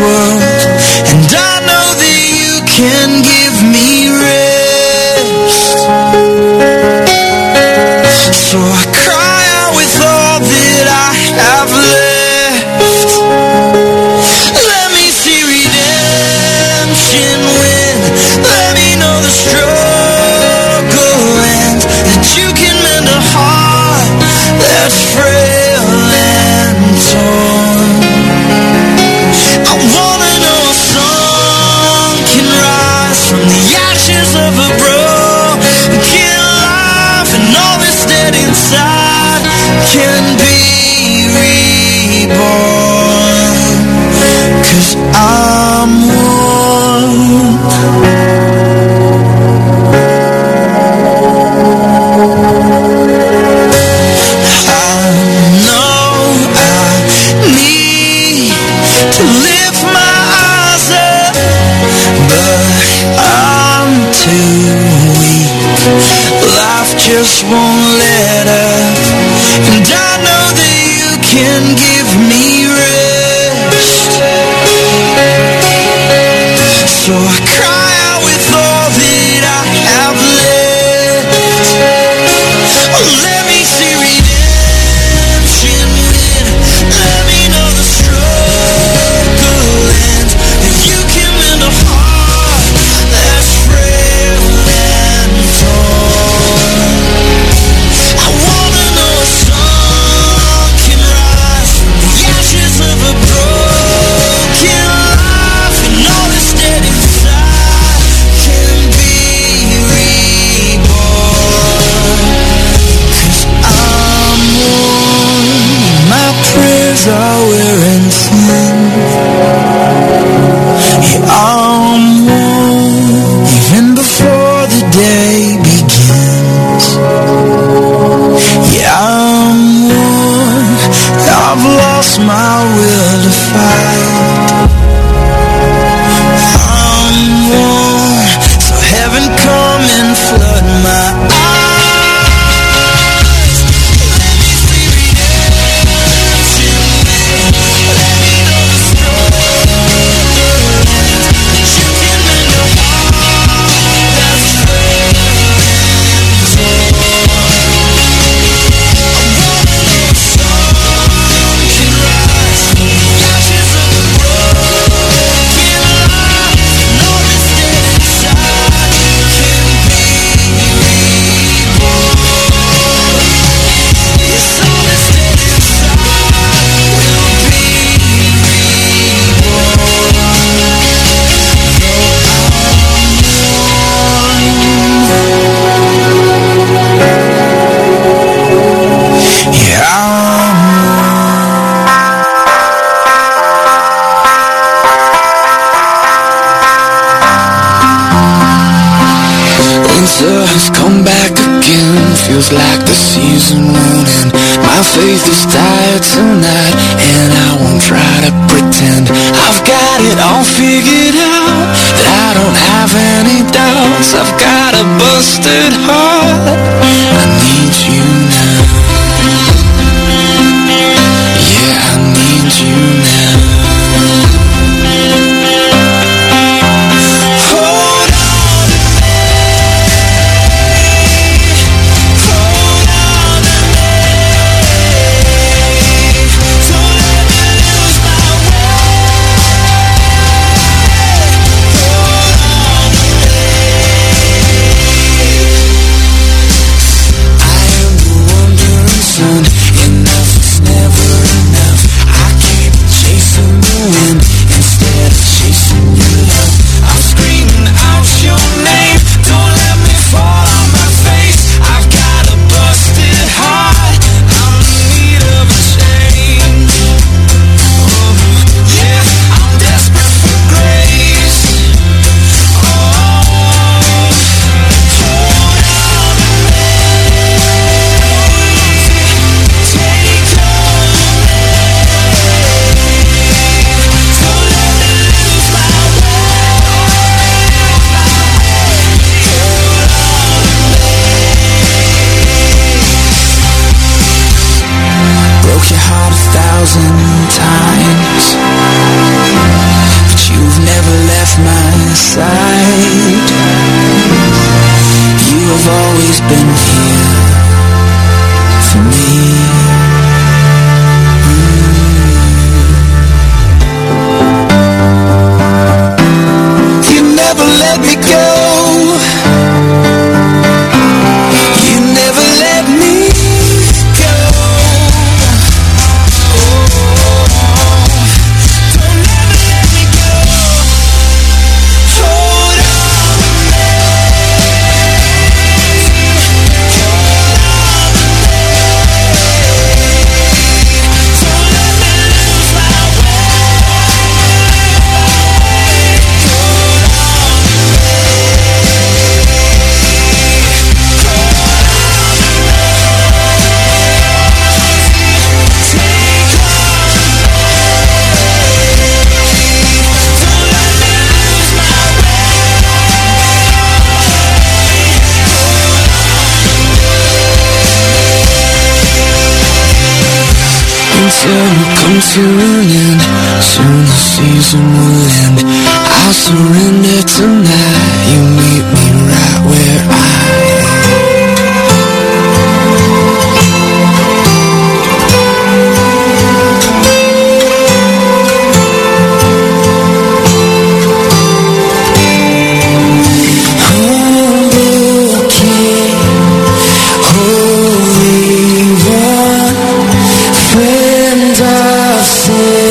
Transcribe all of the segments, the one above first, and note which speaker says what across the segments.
Speaker 1: world, and I know that you can give me rest. So I cry out with all that I have left. Let me see redemption win. Let me know the struggle ends, that you can mend a heart that's frail and torn. I wanna know a song can rise from the ashes of a broken life, and all that's dead inside can be reborn. 'Cause I'm one. I know I need to lift my eyes up, but I'm too weak. Life just won't let up, and I know that you can give me rest. So I cry out with all that I have left. Oh, let me see redemption win. Let me know the struggle ends, that you can mend a heart that's frail and torn. I wanna know a song can rise from the ashes of a broken life, and all that's dead inside can be reborn. 'Cause I'm one. My prayers are wearing thin. Yeah, I'm one. Even before the day begins. Yeah, I'm one. I've lost my will to fight. I'm one. So heaven come and flood my eyes. Let me see redemption win. Let me know the struggle ends, that you can mend a heart that's frail and torn. I wanna know a song can rise from the ashes of a broken life, and all that's dead inside can be reborn. Yes, all that's dead inside will be reborn. Yeah, winter has come back again. Feels like the season won't end. My faith is tired tonight, and I won't try to pretend I've got it all figured out, that I don't have any doubts. I've got a busted heart. I need you now. Yeah, I need you now. Hold on to me. Hold on to me. Don't let me lose my way. Hold on to me. side. You have always been here for me. You never let me go. You never let me go. Don't ever let me go. Hold on to me. Hold on to me. Don't let me lose my way. Hold on to me. Until we come to an end, soon the season will end. I'll surrender tonight. You meet me right where I Humble King, Holy One, friend of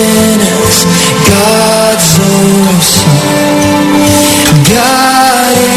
Speaker 1: sinners, God's own Son, God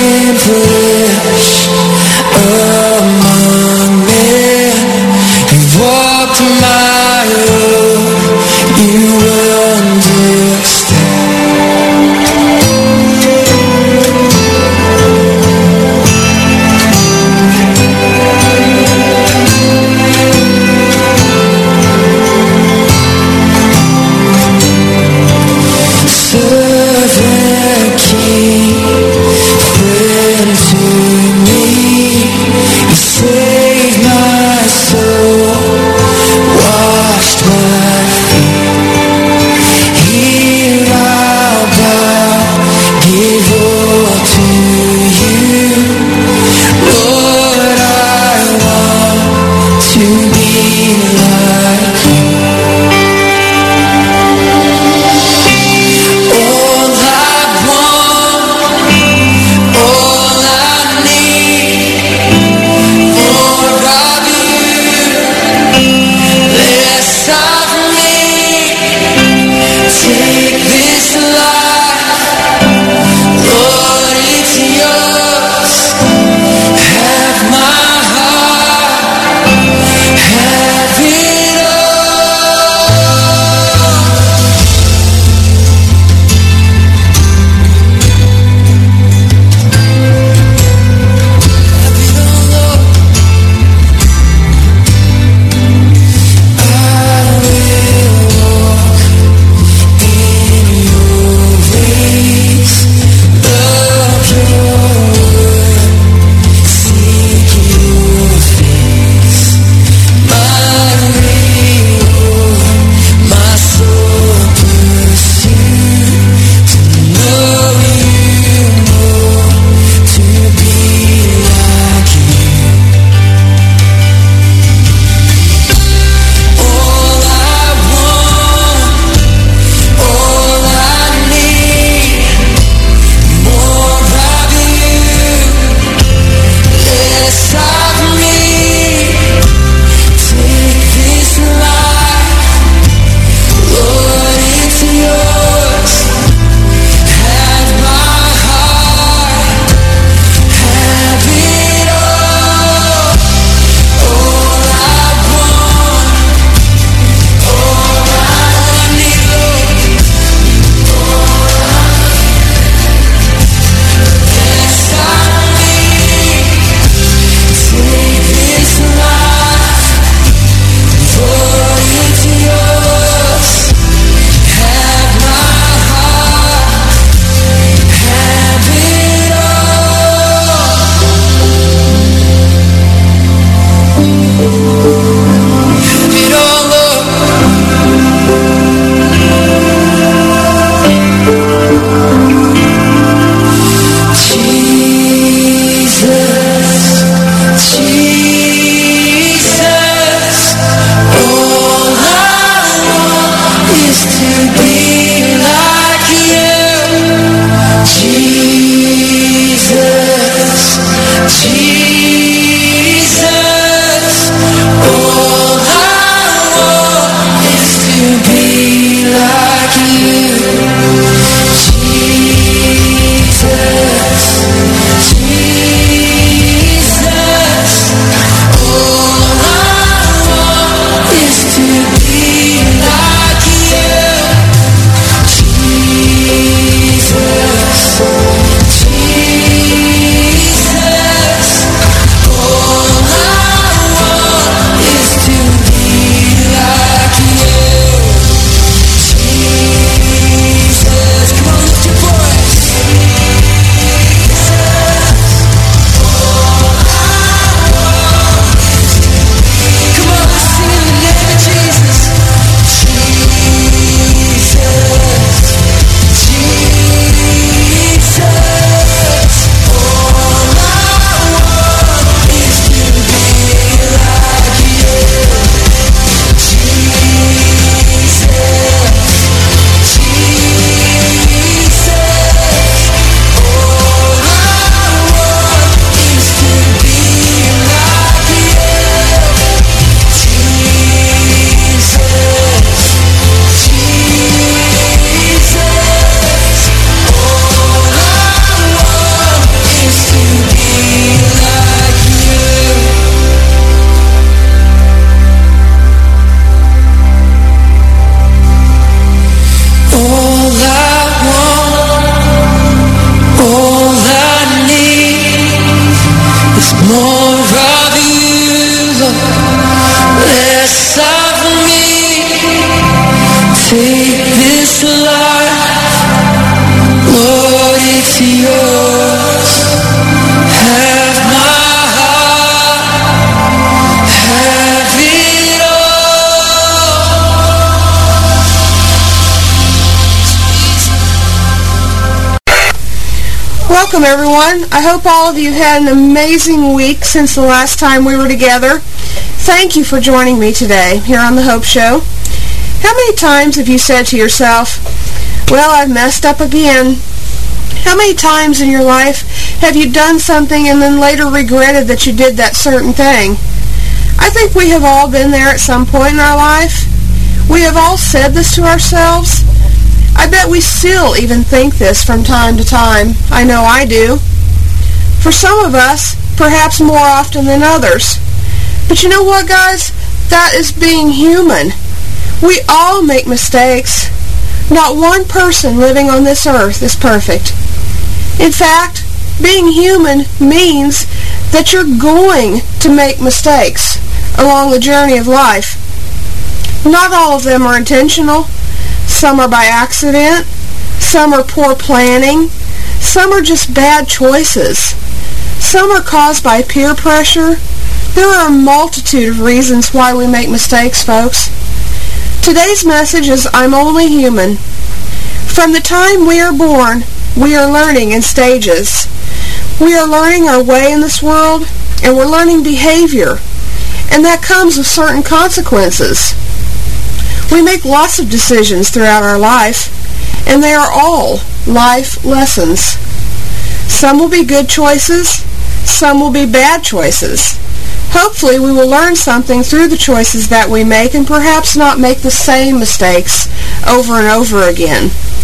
Speaker 2: Welcome, everyone. I hope all of you had an amazing week since the last time we were together. Thank you for joining me today here on The Hope Show. How many times have you said to yourself, well, I've messed up again? How many times in your life have you done something and then later regretted that you did that certain thing? I think we have all been there at some point in our life. We have all said this to ourselves. I bet we still even think this from time to time. I know I do. For some of us, perhaps more often than others. But you know what, guys? That is being human. We all make mistakes. Not one person living on this earth is perfect. In fact, being human means that you're going to make mistakes along the journey of life. Not all of them are intentional. Some are by accident. Some are poor planning. Some are just bad choices. Some are caused by peer pressure. There are a multitude of reasons why we make mistakes, folks. Today's message is I'm only human. From the time we are born, we are learning in stages. We are learning our way in this world, and we're learning behavior. And that comes with certain consequences. We make lots of decisions throughout our life, and they are all life lessons. Some will be good choices, some will be bad choices. Hopefully we will learn something through the choices that we make and perhaps not make the same mistakes over and over again.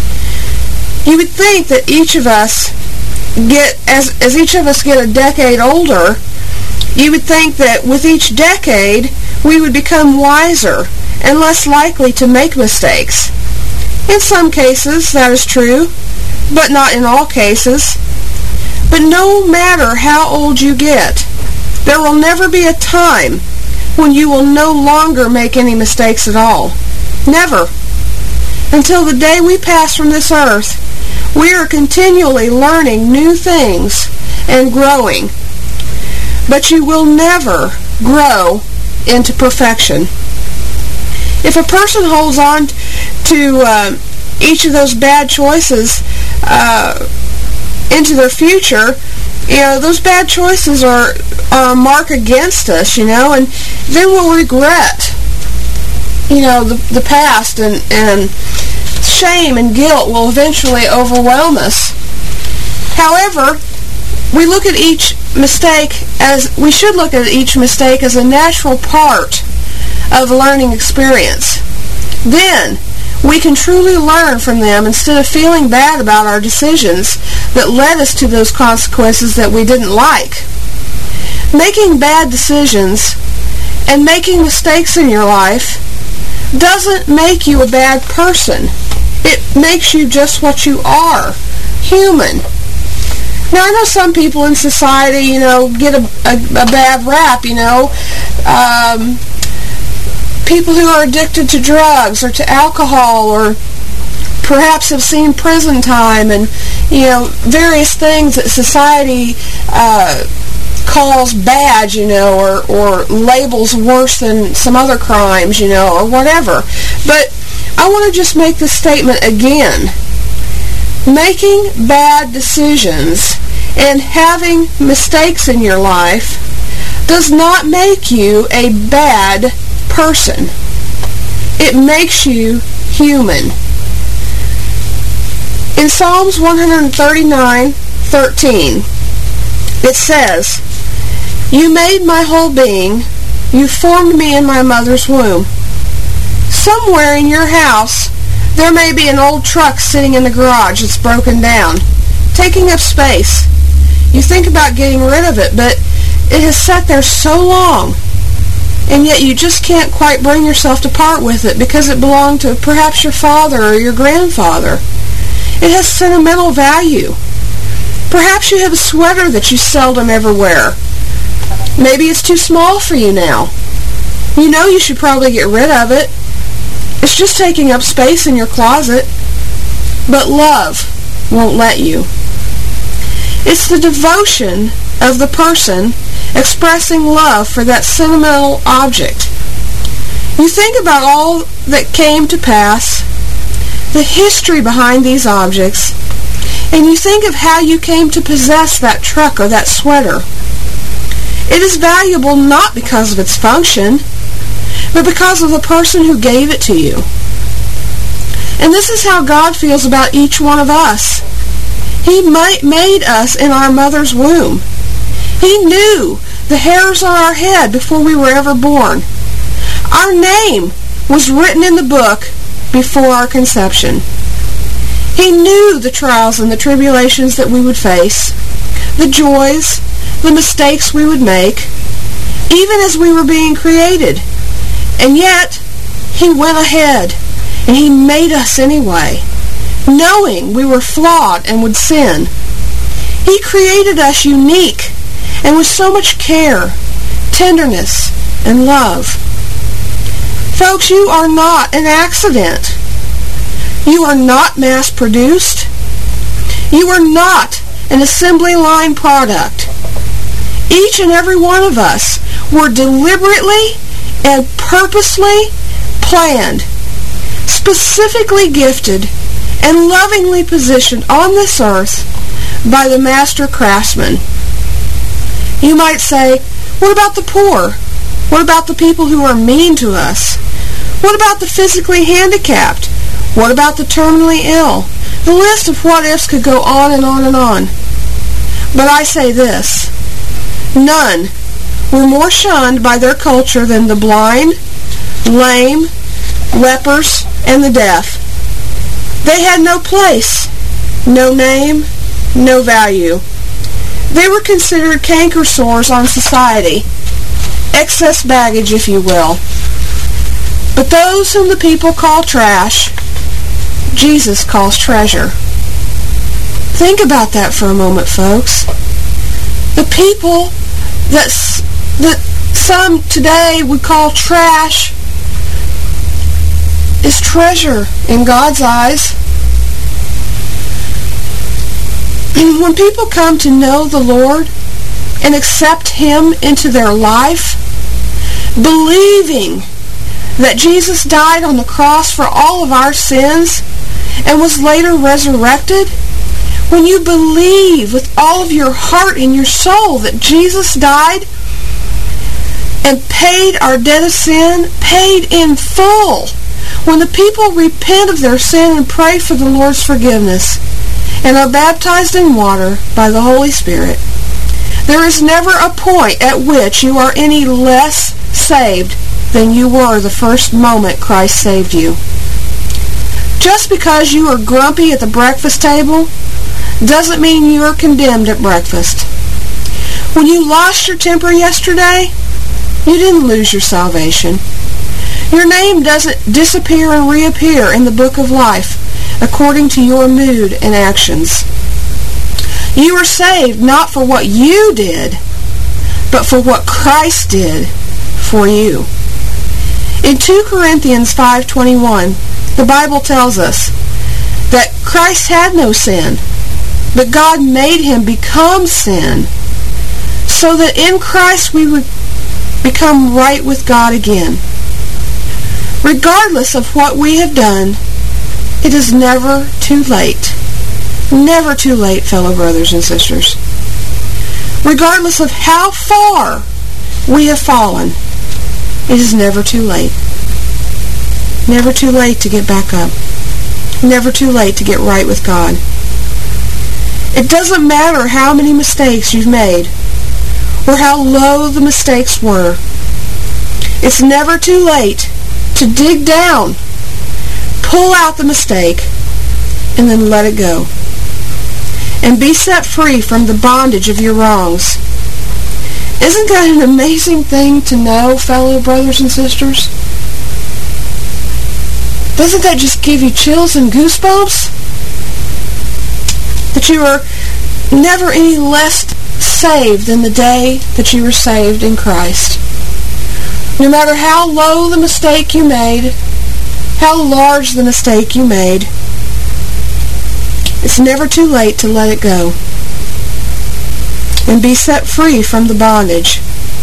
Speaker 2: You would think that each of us as each of us get a decade older, you would think that with each decade we would become wiser and less likely to make mistakes. In some cases, that is true, but not in all cases. But no matter how old you get, there will never be a time when you will no longer make any mistakes at all. Never. Until the day we pass from this earth, we are continually learning new things and growing. But you will never grow into perfection. If a person holds on to each of those bad choices into their future, those bad choices are a mark against us, and then we'll regret, the past, and shame and guilt will eventually overwhelm us. However, we should look at each mistake as a natural part of a learning experience. Then we can truly learn from them instead of feeling bad about our decisions that led us to those consequences that we didn't like. Making bad decisions and making mistakes in your life doesn't make you a bad person. It makes you just what you are, human. Now, I know some people in society, get a bad rap, people who are addicted to drugs or to alcohol, or perhaps have seen prison time and, various things that society calls bad, or labels worse than some other crimes, or whatever. But I want to just make this statement again. Making bad decisions and having mistakes in your life does not make you a bad person. It makes you human. In Psalms 139:13, it says, "You made my whole being. You formed me in my mother's womb." Somewhere in your house, there may be an old truck sitting in the garage that's broken down, taking up space. You think about getting rid of it, but it has sat there so long, and yet you just can't quite bring yourself to part with it because it belonged to perhaps your father or your grandfather. It has sentimental value. Perhaps you have a sweater that you seldom ever wear. Maybe it's too small for you now. You should probably get rid of it. It's just taking up space in your closet. But love won't let you. It's the devotion of the person expressing love for that sentimental object. You think about all that came to pass, the history behind these objects, and you think of how you came to possess that truck or that sweater, it is valuable not because of its function, but because of the person who gave it to you. And this is how God feels about each one of us. He made us in our mother's womb. He knew the hairs on our head before we were ever born. Our name was written in the book before our conception. He knew the trials and the tribulations that we would face, the joys, the mistakes we would make, even as we were being created. And yet, He went ahead and He made us anyway, knowing we were flawed and would sin. He created us unique and with so much care, tenderness, and love. Folks, you are not an accident. You are not mass-produced. You are not an assembly line product. Each and every one of us were deliberately and purposely planned, specifically gifted, and lovingly positioned on this earth by the master craftsman. You might say, what about the poor? What about the people who are mean to us? What about the physically handicapped? What about the terminally ill? The list of what-ifs could go on and on and on. But I say this, none were more shunned by their culture than the blind, lame, lepers, and the deaf. They had no place, no name, no value. They were considered canker sores on society, excess baggage, if you will. But those whom the people call trash, Jesus calls treasure. Think about that for a moment, folks. The people that some today would call trash is treasure in God's eyes. When people come to know the Lord and accept Him into their life, believing that Jesus died on the cross for all of our sins and was later resurrected, when you believe with all of your heart and your soul that Jesus died and paid our debt of sin, paid in full, when the people repent of their sin and pray for the Lord's forgiveness and are baptized in water by the Holy Spirit, there is never a point at which you are any less saved than you were the first moment Christ saved you. Just because you are grumpy at the breakfast table doesn't mean you are condemned at breakfast. When you lost your temper yesterday, you didn't lose your salvation. Your name doesn't disappear and reappear in the book of life according to your mood and actions. You are saved not for what you did, but for what Christ did for you. In 2 Corinthians 5:21, the Bible tells us that Christ had no sin, but God made Him become sin, so that in Christ we would become right with God again. Regardless of what we have done, it is never too late. Never too late, fellow brothers and sisters. Regardless of how far we have fallen, it is never too late. Never too late to get back up. Never too late to get right with God. It doesn't matter how many mistakes you've made or how low the mistakes were. It's never too late to dig down, pull out the mistake, and then let it go. And be set free from the bondage of your wrongs. Isn't that an amazing thing to know, fellow brothers and sisters? Doesn't that just give you chills and goosebumps? That you are never any less saved than the day that you were saved in Christ. No matter how low the mistake you made, how large the mistake you made, it's never too late to let it go and be set free from the bondage.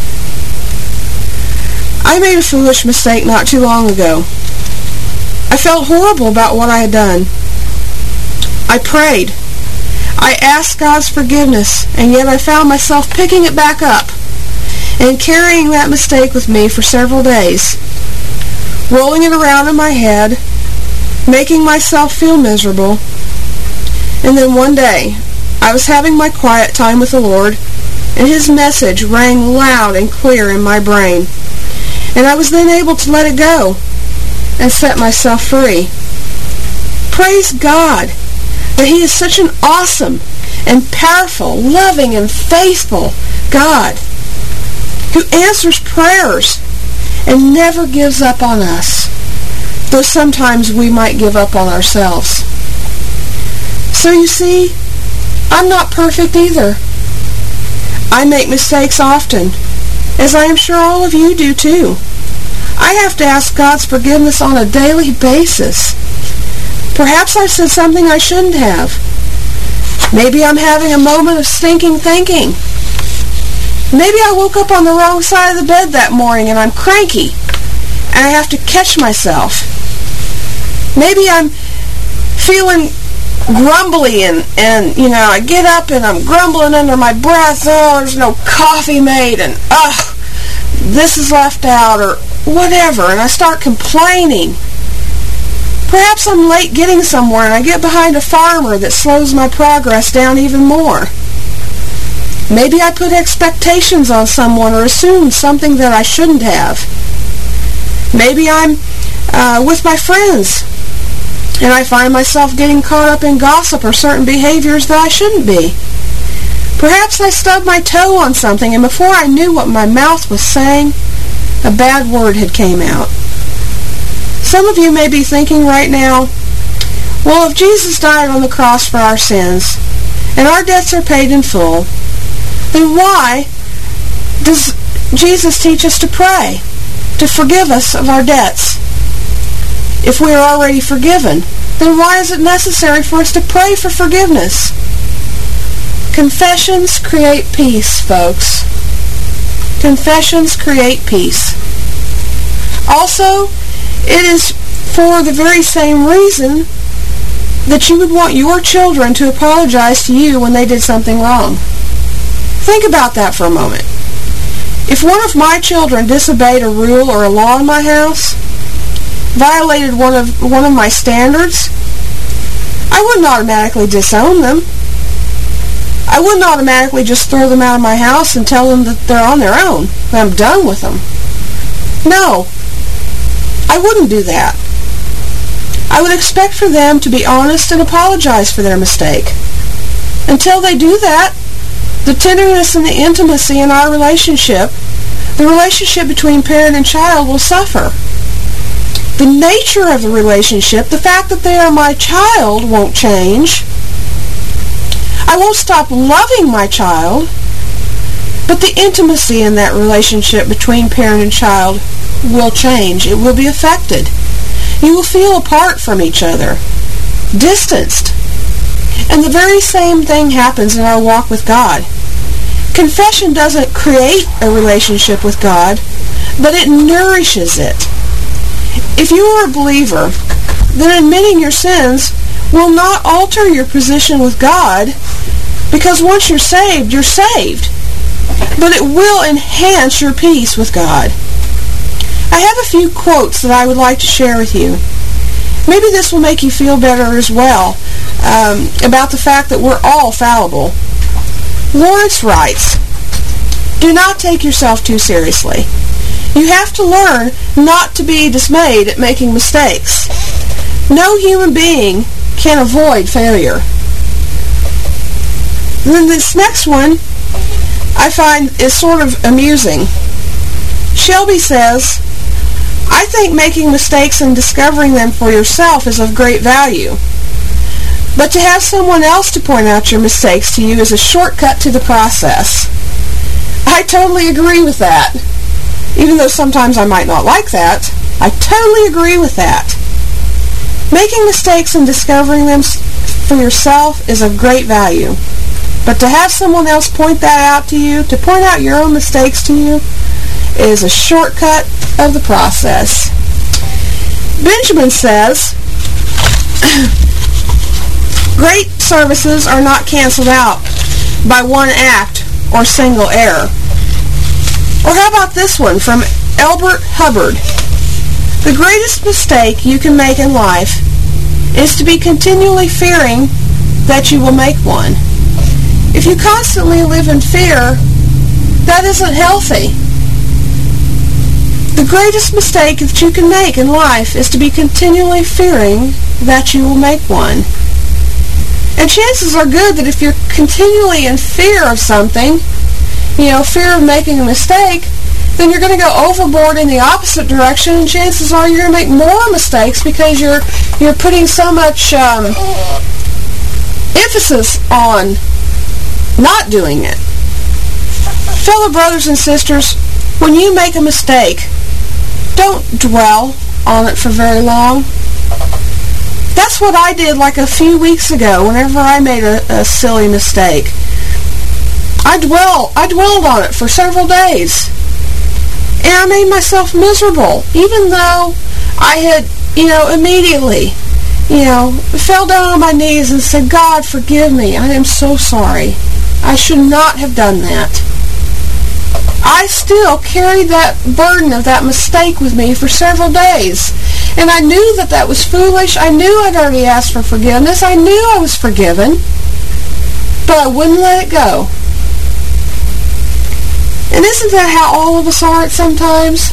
Speaker 2: I made a foolish mistake not too long ago. I felt horrible about what I had done. I prayed. I asked God's forgiveness, and yet I found myself picking it back up and carrying that mistake with me for several days, rolling it around in my head, making myself feel miserable. And then one day, I was having my quiet time with the Lord, and His message rang loud and clear in my brain, and I was then able to let it go and set myself free. Praise God that He is such an awesome and powerful, loving and faithful God who answers prayers and never gives up on us, though sometimes we might give up on ourselves. So you see, I'm not perfect either. I make mistakes often, as I am sure all of you do too. I have to ask God's forgiveness on a daily basis. Perhaps I've said something I shouldn't have. Maybe I'm having a moment of stinking thinking. Maybe I woke up on the wrong side of the bed that morning and I'm cranky, and I have to catch myself. Maybe I'm feeling grumbly and I get up and I'm grumbling under my breath. Oh, there's no coffee made, and this is left out, or whatever, and I start complaining. Perhaps I'm late getting somewhere and I get behind a farmer that slows my progress down even more. Maybe I put expectations on someone or assume something that I shouldn't have. Maybe I'm with my friends and I find myself getting caught up in gossip or certain behaviors that I shouldn't be. Perhaps I stubbed my toe on something, and before I knew what my mouth was saying, a bad word had came out. Some of you may be thinking right now, well, if Jesus died on the cross for our sins, and our debts are paid in full, then why does Jesus teach us to pray, to forgive us of our debts? If we are already forgiven, then why is it necessary for us to pray for forgiveness? Confessions create peace, folks. Confessions create peace. Also, it is for the very same reason that you would want your children to apologize to you when they did something wrong. Think about that for a moment. If one of my children disobeyed a rule or a law in my house, violated one of my standards, I wouldn't automatically disown them. I wouldn't automatically just throw them out of my house and tell them that they're on their own, that I'm done with them. No, I wouldn't do that. I would expect for them to be honest and apologize for their mistake. Until they do that, the tenderness and the intimacy in our relationship, the relationship between parent and child, will suffer. The nature of the relationship, the fact that they are my child, won't change. I won't stop loving my child, but the intimacy in that relationship between parent and child will change. It will be affected. You will feel apart from each other, distanced. And the very same thing happens in our walk with God. Confession doesn't create a relationship with God, but it nourishes it. If you are a believer, then admitting your sins will not alter your position with God, because once you're saved, but it will enhance your peace with God. I have a few quotes that I would like to share with you. Maybe this will make you feel better as well about the fact that we're all fallible. Lawrence writes, "Do not take yourself too seriously. You have to learn not to be dismayed at making mistakes. No human being can avoid failure." And then this next one I find is sort of amusing. Shelby says, "I think making mistakes and discovering them for yourself is of great value. But to have someone else to point out your mistakes to you is a shortcut to the process." I totally agree with that. Even though sometimes I might not like that, I totally agree with that. Making mistakes and discovering them for yourself is of great value. But to have someone else point that out to you, to point out your own mistakes to you, is a shortcut of the process. Benjamin says, "Great services are not canceled out by one act or single error. Or how about this one from Elbert Hubbard? The greatest mistake you can make in life is to be continually fearing that you will make one. If you constantly live in fear, that isn't healthy. The greatest mistake that you can make in life is to be continually fearing that you will make one. And chances are good that if you're continually in fear of something, fear of making a mistake, then you're going to go overboard in the opposite direction, and chances are you're going to make more mistakes because you're putting so much emphasis on not doing it. Fellow brothers and sisters, when you make a mistake, don't dwell on it for very long. That's what I did like a few weeks ago whenever I made a silly mistake. I dwelled on it for several days. And I made myself miserable, even though I had, immediately, fell down on my knees and said, God, forgive me. I am so sorry. I should not have done that. I still carried that burden of that mistake with me for several days. And I knew that was foolish. I knew I'd already asked for forgiveness. I knew I was forgiven. But I wouldn't let it go. And isn't that how all of us are at sometimes?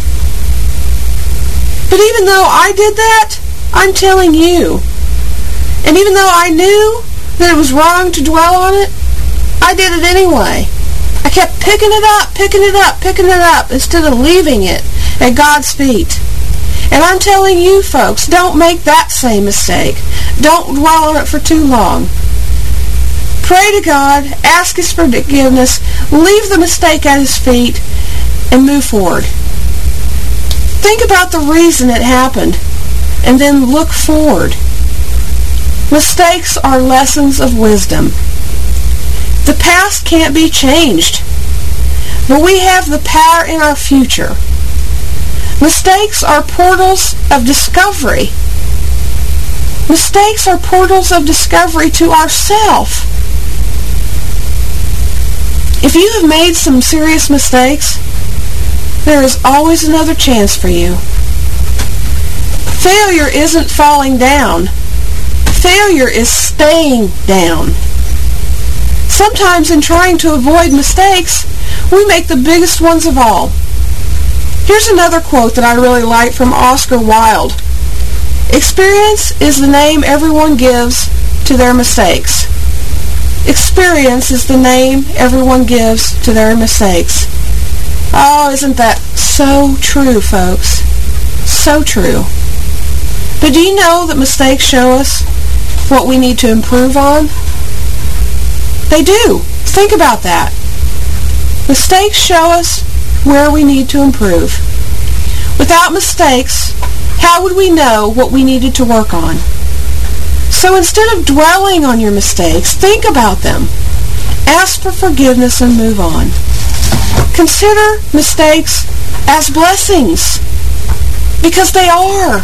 Speaker 2: But even though I did that, I'm telling you. And even though I knew that it was wrong to dwell on it, I did it anyway. I kept picking it up instead of leaving it at God's feet. And I'm telling you folks, don't make that same mistake. Don't dwell on it for too long. Pray to God, ask His forgiveness, leave the mistake at His feet, and move forward. Think about the reason it happened, and then look forward. Mistakes are lessons of wisdom. The past can't be changed, but we have the power in our future. Mistakes are portals of discovery. Mistakes are portals of discovery to ourselves. If you have made some serious mistakes, there is always another chance for you. Failure isn't falling down. Failure is staying down. Sometimes in trying to avoid mistakes, we make the biggest ones of all. Here's another quote that I really like from Oscar Wilde. Experience is the name everyone gives to their mistakes. Experience is the name everyone gives to their mistakes. Oh, isn't that so true, folks? So true. But do you know that mistakes show us what we need to improve on? They do. Think about that. Mistakes show us where we need to improve. Without mistakes, how would we know what we needed to work on? So instead of dwelling on your mistakes, think about them. Ask for forgiveness and move on. Consider mistakes as blessings, because they are.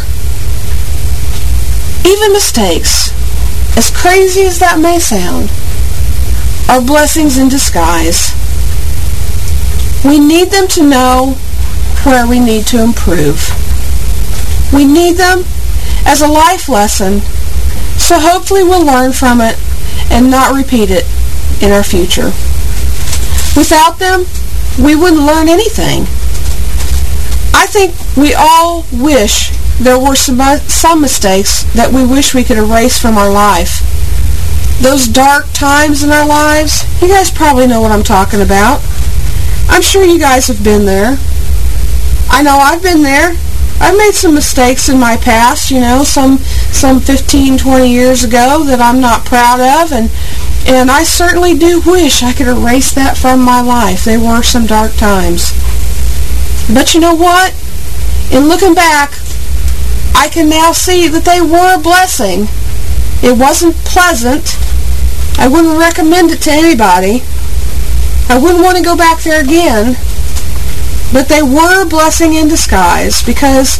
Speaker 2: Even mistakes, as crazy as that may sound, are blessings in disguise. We need them to know where we need to improve. We need them as a life lesson, so hopefully we'll learn from it and not repeat it in our future. Without them, we wouldn't learn anything. I think we all wish there were some mistakes that we wish we could erase from our life. Those dark times in our lives, you guys probably know what I'm talking about. I'm sure you guys have been there. I know I've been there. I've made some mistakes in my past, some 15, 20 years ago that I'm not proud of, and I certainly do wish I could erase that from my life. They were some dark times. But you know what? In looking back, I can now see that they were a blessing. It wasn't pleasant. I wouldn't recommend it to anybody. I wouldn't want to go back there again. But they were a blessing in disguise, because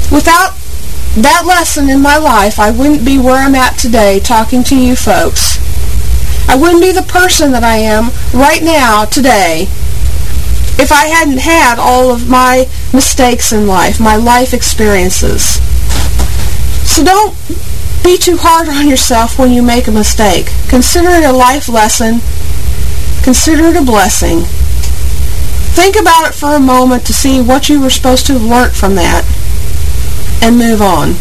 Speaker 2: without that lesson in my life, I wouldn't be where I'm at today talking to you folks. I wouldn't be the person that I am right now, today, if I hadn't had all of my mistakes in life, my life experiences. So don't be too hard on yourself when you make a mistake. Consider it a life lesson. Consider it a blessing. Think about it for a moment to see what you were supposed to have learned from that, and move on.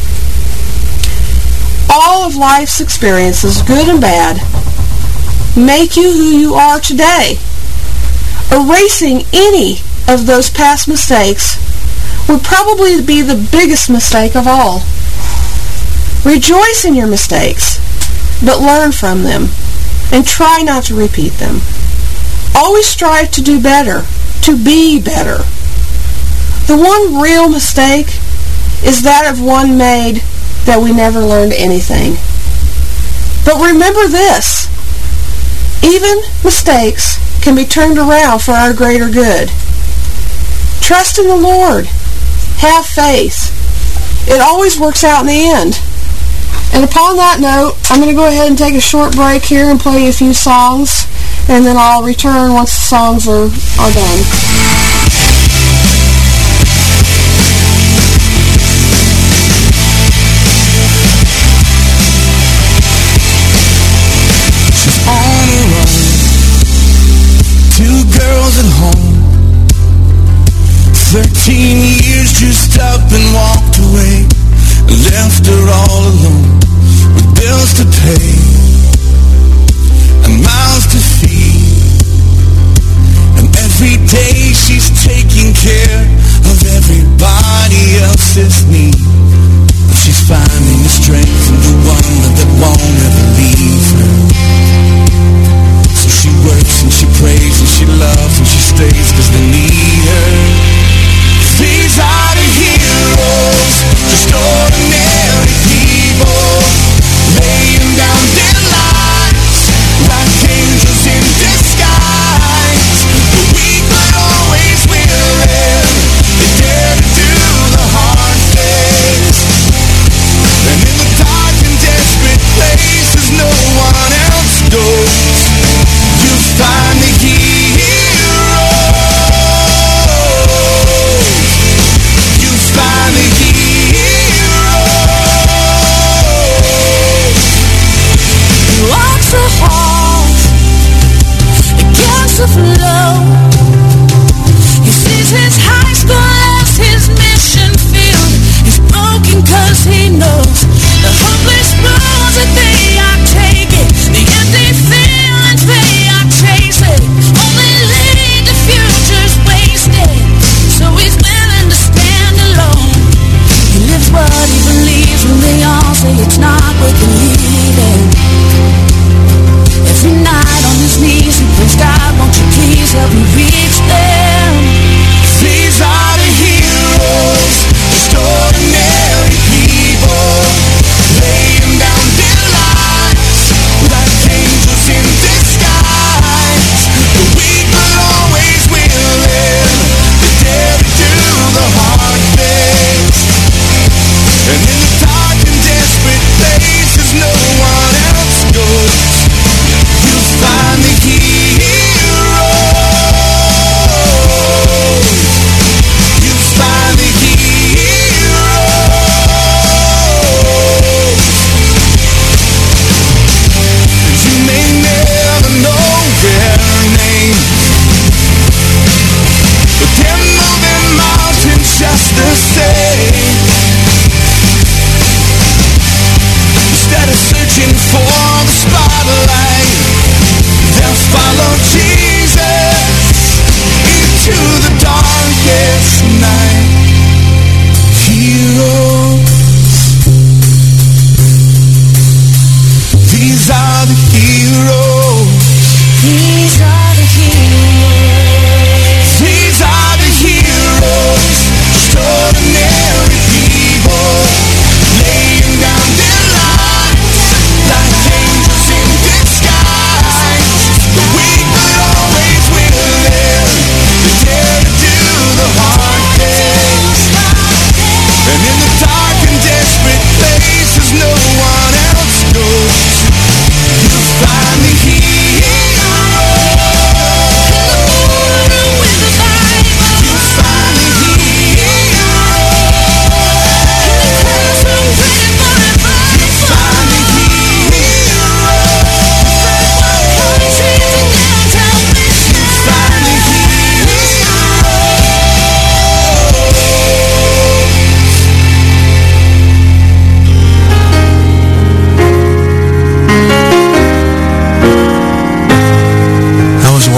Speaker 2: All of life's experiences, good and bad, make you who you are today. Erasing any of those past mistakes would probably be the biggest mistake of all. Rejoice in your mistakes, but learn from them, and try not to repeat them. Always strive to do better, to be better. The one real mistake is that of one made that we never learned anything. But remember this, even mistakes can be turned around for our greater good. Trust in the Lord. Have faith. It always works out in the end. And upon that note, I'm going to go ahead and take a short break here and play a few songs, and then I'll return once the songs are done.
Speaker 1: On her own, 2 girls at home, 13 years just up and walked away, left her all alone, with bills to pay, and mouths to feed, and every day she's taking care of everybody else's need, but she's finding the strength in the one that won't ever leave her. So she works and she prays and she loves and she stays 'cause they need her. These are the heroes, just ordinary people, laying down their lives like angels in disguise. The weak but always willing, they dare to do the hard things. And in the dark and desperate places no one else goes, you find the heroes. You find the heroes.
Speaker 3: He walks the halls against the flow. He sees his high school as his mission field. He's broken 'cause he knows the hopeless roads that they are taking, the empty feelings they are chasing, only lead to futures wasted. So he's willing to stand alone. He lives what he believes when they all say it's not worth believing. Every night on his knees he prays, God, won't you please help me read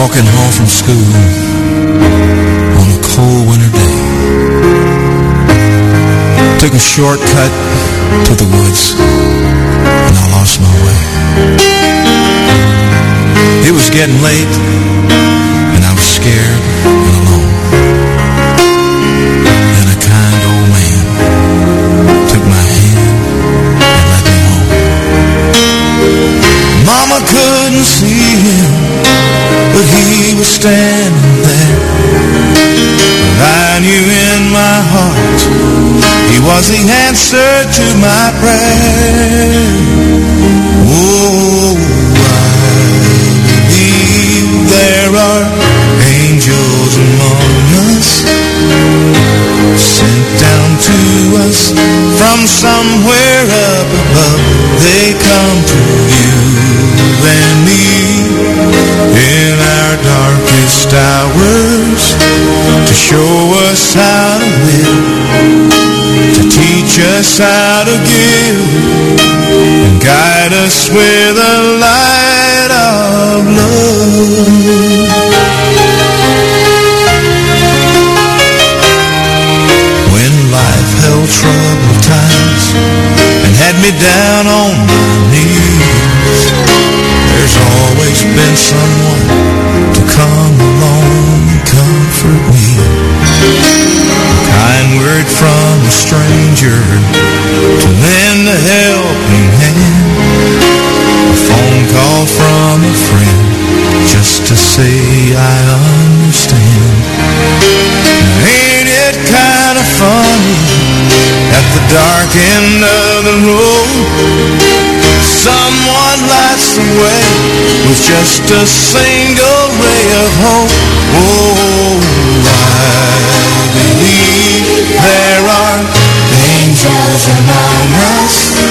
Speaker 1: walking home from school on a cold winter day. Took a shortcut to the woods and I lost my way. It was getting late and I was scared and alone. Then a kind old man took my hand and led me home. Mama couldn't see him, but he was standing there. But I knew in my heart he was the answer to my prayer. Oh, I believe there are angels among us, sent down to us from somewhere up above. They come to you and me in our darkest hours to show us how to live, to teach us how to give, and guide us with the light of love. When life held troubled times and had me down on my knees, there's always been someone to come along and comfort me. A kind word from a stranger to lend a helping hand, a phone call from a friend just to say I understand. Now, ain't it kind of funny at the dark end of the road someone lights the way with just a single ray of hope? Oh, I believe there are angels among us,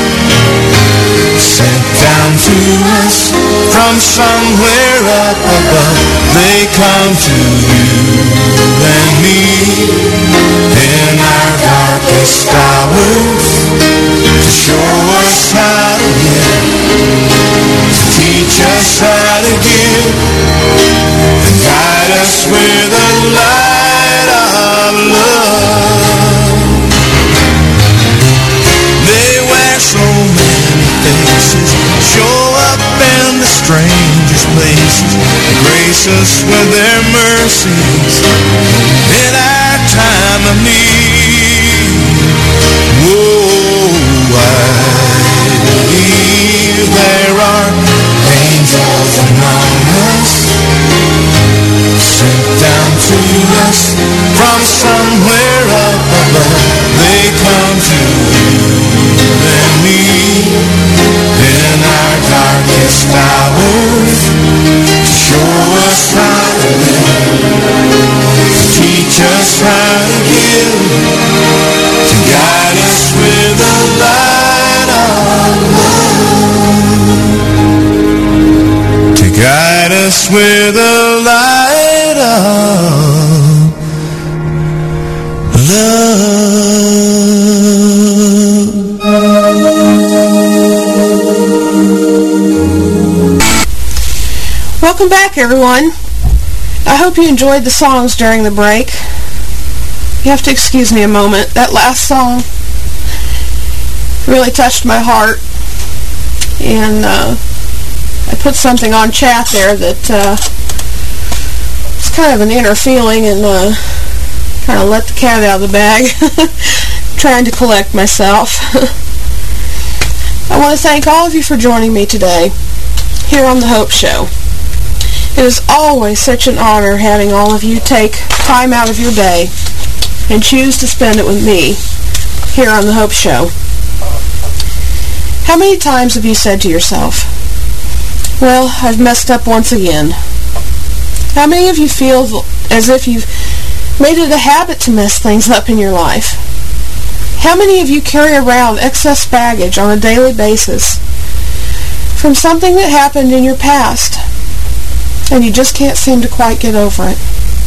Speaker 1: sent down to us from somewhere up above. They come to you and me in our darkest hours to show us how to live, to teach us how to give, and guide us with the light of love. They wear so many faces, show up in the strangest places, and grace us with their mercies in our time of need. Whoa, I believe there are angels among us, sent down to us from somewhere up above. They come to you and me in our darkest hours to show us how to live, to teach us how to give, to guide us with the light of love, to guide us with the light of love.
Speaker 2: Welcome back, everyone. I hope you enjoyed the songs during the break. You have to excuse me a moment. That last song really touched my heart. And I put something on chat there that it's kind of an inner feeling, and kind of let the cat out of the bag. Trying to collect myself. I want to thank all of you for joining me today here on The Hope Show. It is always such an honor having all of you take time out of your day and choose to spend it with me here on The Hope Show. How many times have you said to yourself, well, I've messed up once again? How many of you feel as if you've made it a habit to mess things up in your life? How many of you carry around excess baggage on a daily basis from something that happened in your past and you just can't seem to quite get over it?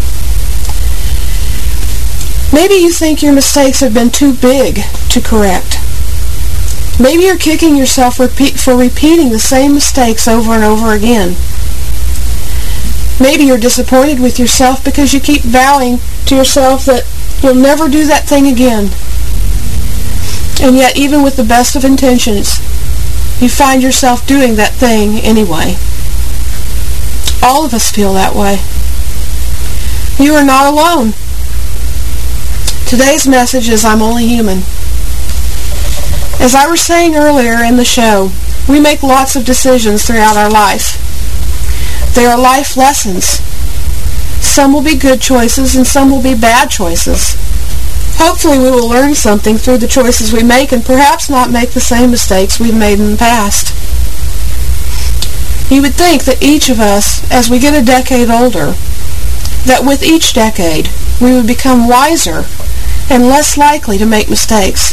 Speaker 2: Maybe you think your mistakes have been too big to correct. Maybe you're kicking yourself for repeating the same mistakes over and over again. Maybe you're disappointed with yourself because you keep vowing to yourself that you'll never do that thing again. And yet, even with the best of intentions, you find yourself doing that thing anyway. All of us feel that way. You are not alone. Today's message is I'm only human. As I was saying earlier in the show, we make lots of decisions throughout our life. They are life lessons. Some will be good choices and some will be bad choices. Hopefully we will learn something through the choices we make and perhaps not make the same mistakes we've made in the past. You would think that each of us, as we get a decade older, that with each decade we would become wiser and less likely to make mistakes.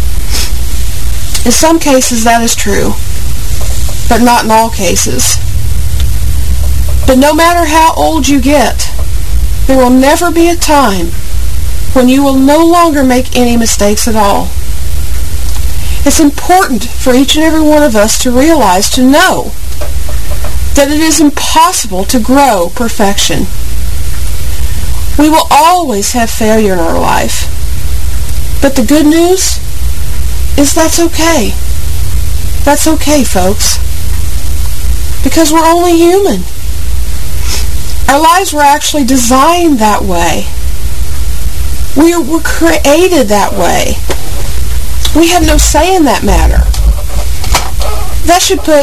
Speaker 2: In some cases that is true, but not in all cases. But no matter how old you get, there will never be a time when you will no longer make any mistakes at all. It's important for each and every one of us to realize, to know, that it is impossible to grow perfection. We will always have failure in our life. But the good news is that's okay. That's okay, folks. Because we're only human. Our lives were actually designed that way. We were created that way. We have no say in that matter. That should put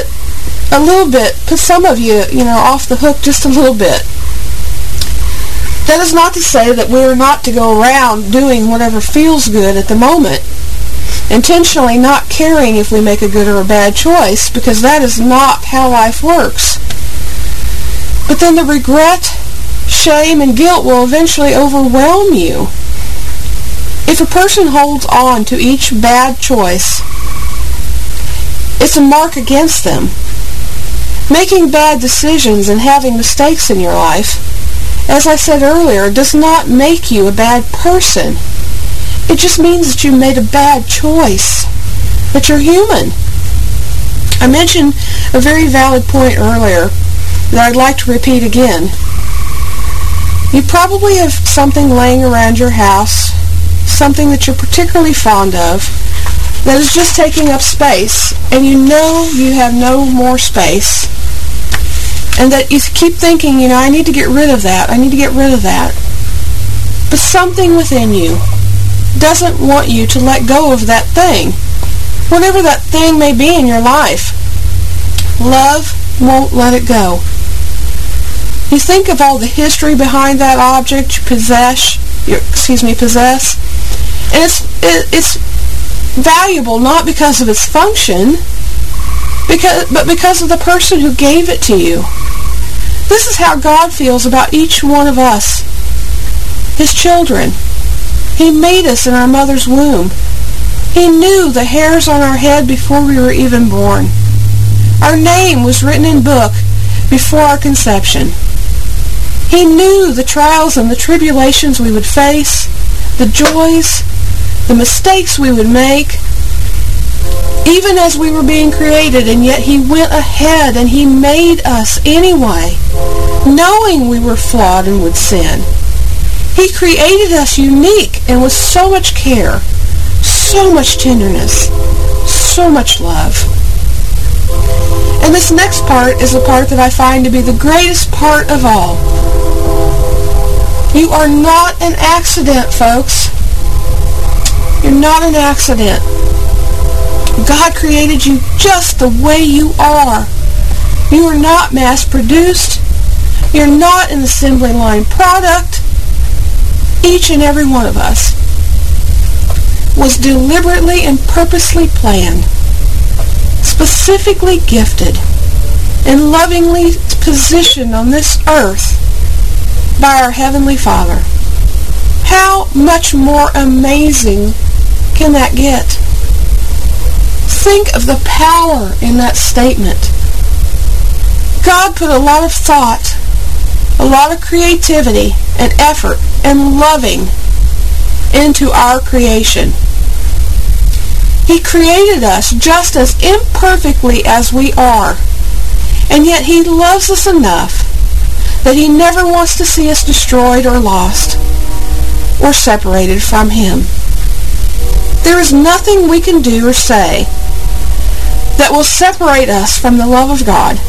Speaker 2: some of you, off the hook just a little bit. That is not to say that we are not to go around doing whatever feels good at the moment, intentionally not caring if we make a good or a bad choice, because that is not how life works. But then the regret, shame, and guilt will eventually overwhelm you. If a person holds on to each bad choice, it's a mark against them. Making bad decisions and having mistakes in your life, as I said earlier, does not make you a bad person. It just means that you made a bad choice, that you're human. I mentioned a very valid point earlier that I'd like to repeat again. You probably have something laying around your house, something that you're particularly fond of, that is just taking up space, and you know you have no more space, and that you keep thinking, I need to get rid of that, I need to get rid of that. But something within you doesn't want you to let go of that thing, whatever that thing may be in your life. Love won't let it go. You think of all the history behind that object you possess, and it's valuable not because of its function, but because of the person who gave it to you. This is how God feels about each one of us, His children. He made us in our mother's womb. He knew the hairs on our head before we were even born. Our name was written in book before our conception. He knew the trials and the tribulations we would face, the joys, the mistakes we would make, even as we were being created, and yet He went ahead and He made us anyway, knowing we were flawed and would sin. He created us unique and with so much care, so much tenderness, so much love. And this next part is the part that I find to be the greatest part of all. You are not an accident, folks. You're not an accident. God created you just the way you are. You are not mass-produced. You're not an assembly line product. Each and every one of us was deliberately and purposely planned, specifically gifted, and lovingly positioned on this earth by our Heavenly Father. How much more amazing can that get? Think of the power in that statement. God put a lot of thought, a lot of creativity and effort and loving into our creation. He created us just as imperfectly as we are, and yet He loves us enough that He never wants to see us destroyed or lost or separated from Him. There is nothing we can do or say that will separate us from the love of God.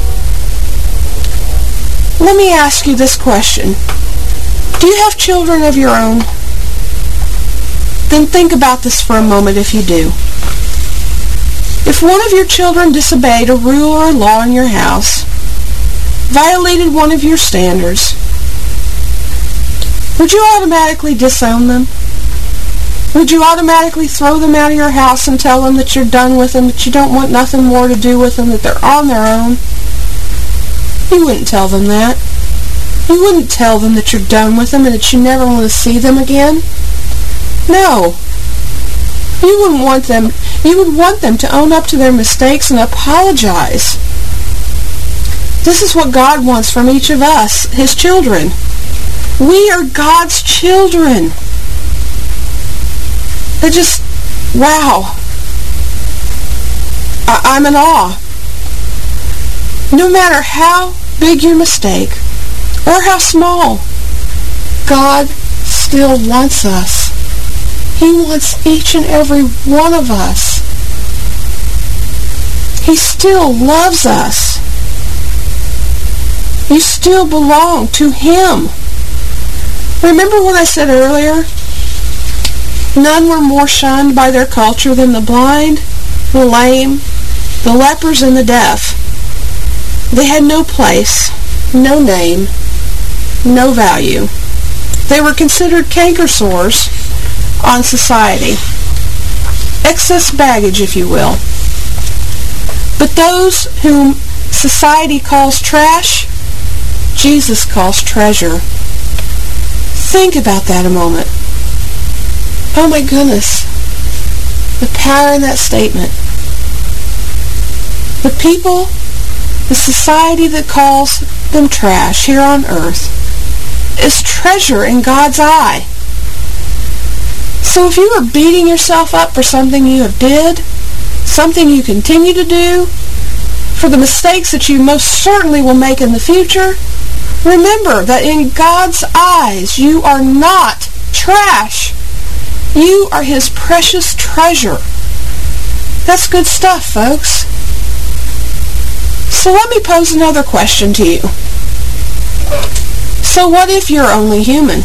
Speaker 2: Let me ask you this question. Do you have children of your own? Then think about this for a moment if you do. If one of your children disobeyed a rule or a law in your house, violated one of your standards, would you automatically disown them? Would you automatically throw them out of your house and tell them that you're done with them, that you don't want nothing more to do with them, that they're on their own? You wouldn't tell them that. You wouldn't tell them that you're done with them and that you never want to see them again. No. You wouldn't want them. You would want them to own up to their mistakes and apologize. This is what God wants from each of us, His children. We are God's children. It just, wow. I'm in awe. No matter how big your mistake or how small, God still wants us. He wants each and every one of us. He still loves us. You still belong to Him. Remember what I said earlier? None were more shunned by their culture than the blind, the lame, the lepers, and the deaf. They had no place, no name, no value. They were considered canker sores on society. Excess baggage, if you will. But those whom society calls trash, Jesus calls treasure. Think about that a moment. Oh my goodness. The power in that statement. The people, the society that calls them trash here on earth is treasure in God's eye. So if you are beating yourself up for something you have did, something you continue to do, for the mistakes that you most certainly will make in the future, remember that in God's eyes you are not trash. You are His precious treasure. That's good stuff, folks. So let me pose another question to you. So what if you're only human?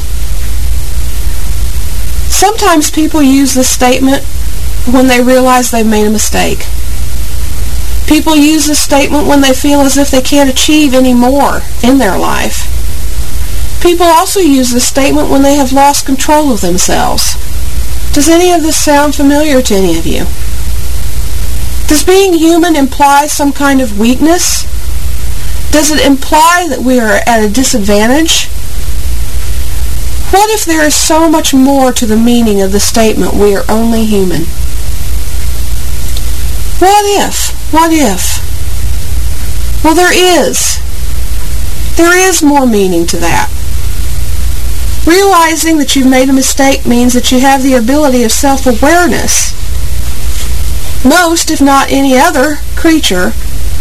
Speaker 2: Sometimes people use this statement when they realize they've made a mistake. People use this statement when they feel as if they can't achieve any more in their life. People also use this statement when they have lost control of themselves. Does any of this sound familiar to any of you? Does being human imply some kind of weakness? Does it imply that we are at a disadvantage? What if there is so much more to the meaning of the statement, we are only human? What if? What if? Well, there is. There is more meaning to that. Realizing that you've made a mistake means that you have the ability of self-awareness. Most, if not any other creature,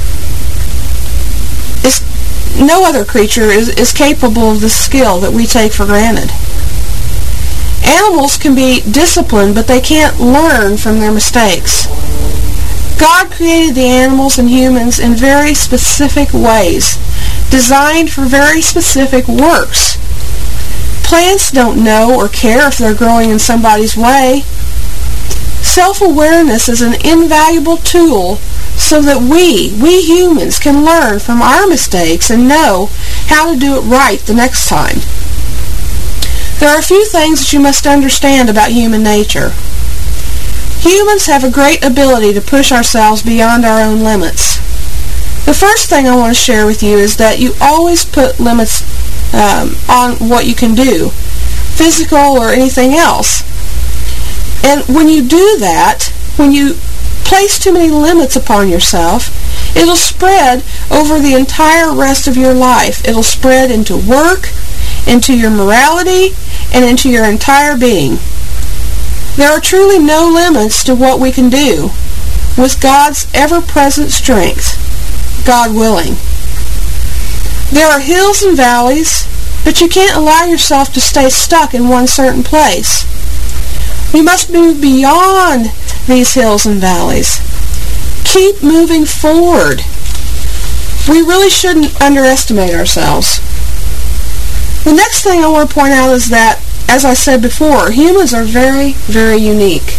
Speaker 2: no other creature is capable of the skill that we take for granted. Animals can be disciplined, but they can't learn from their mistakes. God created the animals and humans in very specific ways, designed for very specific works. Plants don't know or care if they're growing in somebody's way. Self-awareness is an invaluable tool so that we humans can learn from our mistakes and know how to do it right the next time. There are a few things that you must understand about human nature. Humans have a great ability to push ourselves beyond our own limits. The first thing I want to share with you is that you always put limits on what you can do, physical or anything else. And when you do that, when you place too many limits upon yourself, it'll spread over the entire rest of your life. It'll spread into work, into your morality, and into your entire being. There are truly no limits to what we can do with God's ever-present strength, God willing. There are hills and valleys, but you can't allow yourself to stay stuck in one certain place. We must move beyond these hills and valleys. Keep moving forward. We really shouldn't underestimate ourselves. The next thing I want to point out is that, as I said before, humans are very, very unique.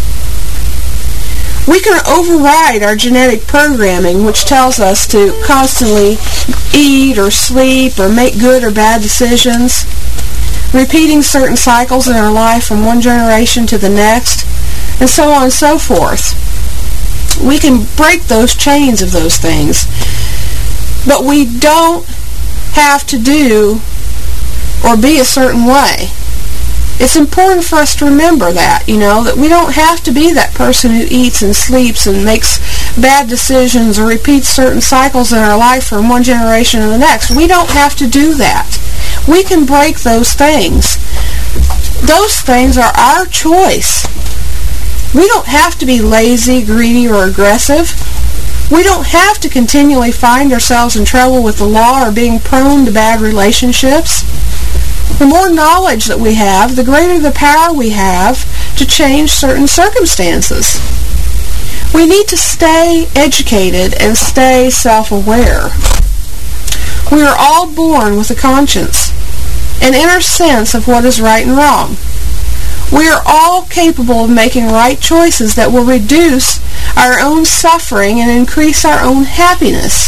Speaker 2: We can override our genetic programming, which tells us to constantly eat or sleep or make good or bad decisions, repeating certain cycles in our life from one generation to the next, and so on and so forth. We can break those chains of those things, but we don't have to do or be a certain way. It's important for us to remember that, that we don't have to be that person who eats and sleeps and makes bad decisions or repeats certain cycles in our life from one generation to the next. We don't have to do that. We can break those things. Those things are our choice. We don't have to be lazy, greedy, or aggressive. We don't have to continually find ourselves in trouble with the law or being prone to bad relationships. The more knowledge that we have, the greater the power we have to change certain circumstances. We need to stay educated and stay self-aware. We are all born with a conscience, an inner sense of what is right and wrong. We are all capable of making right choices that will reduce our own suffering and increase our own happiness.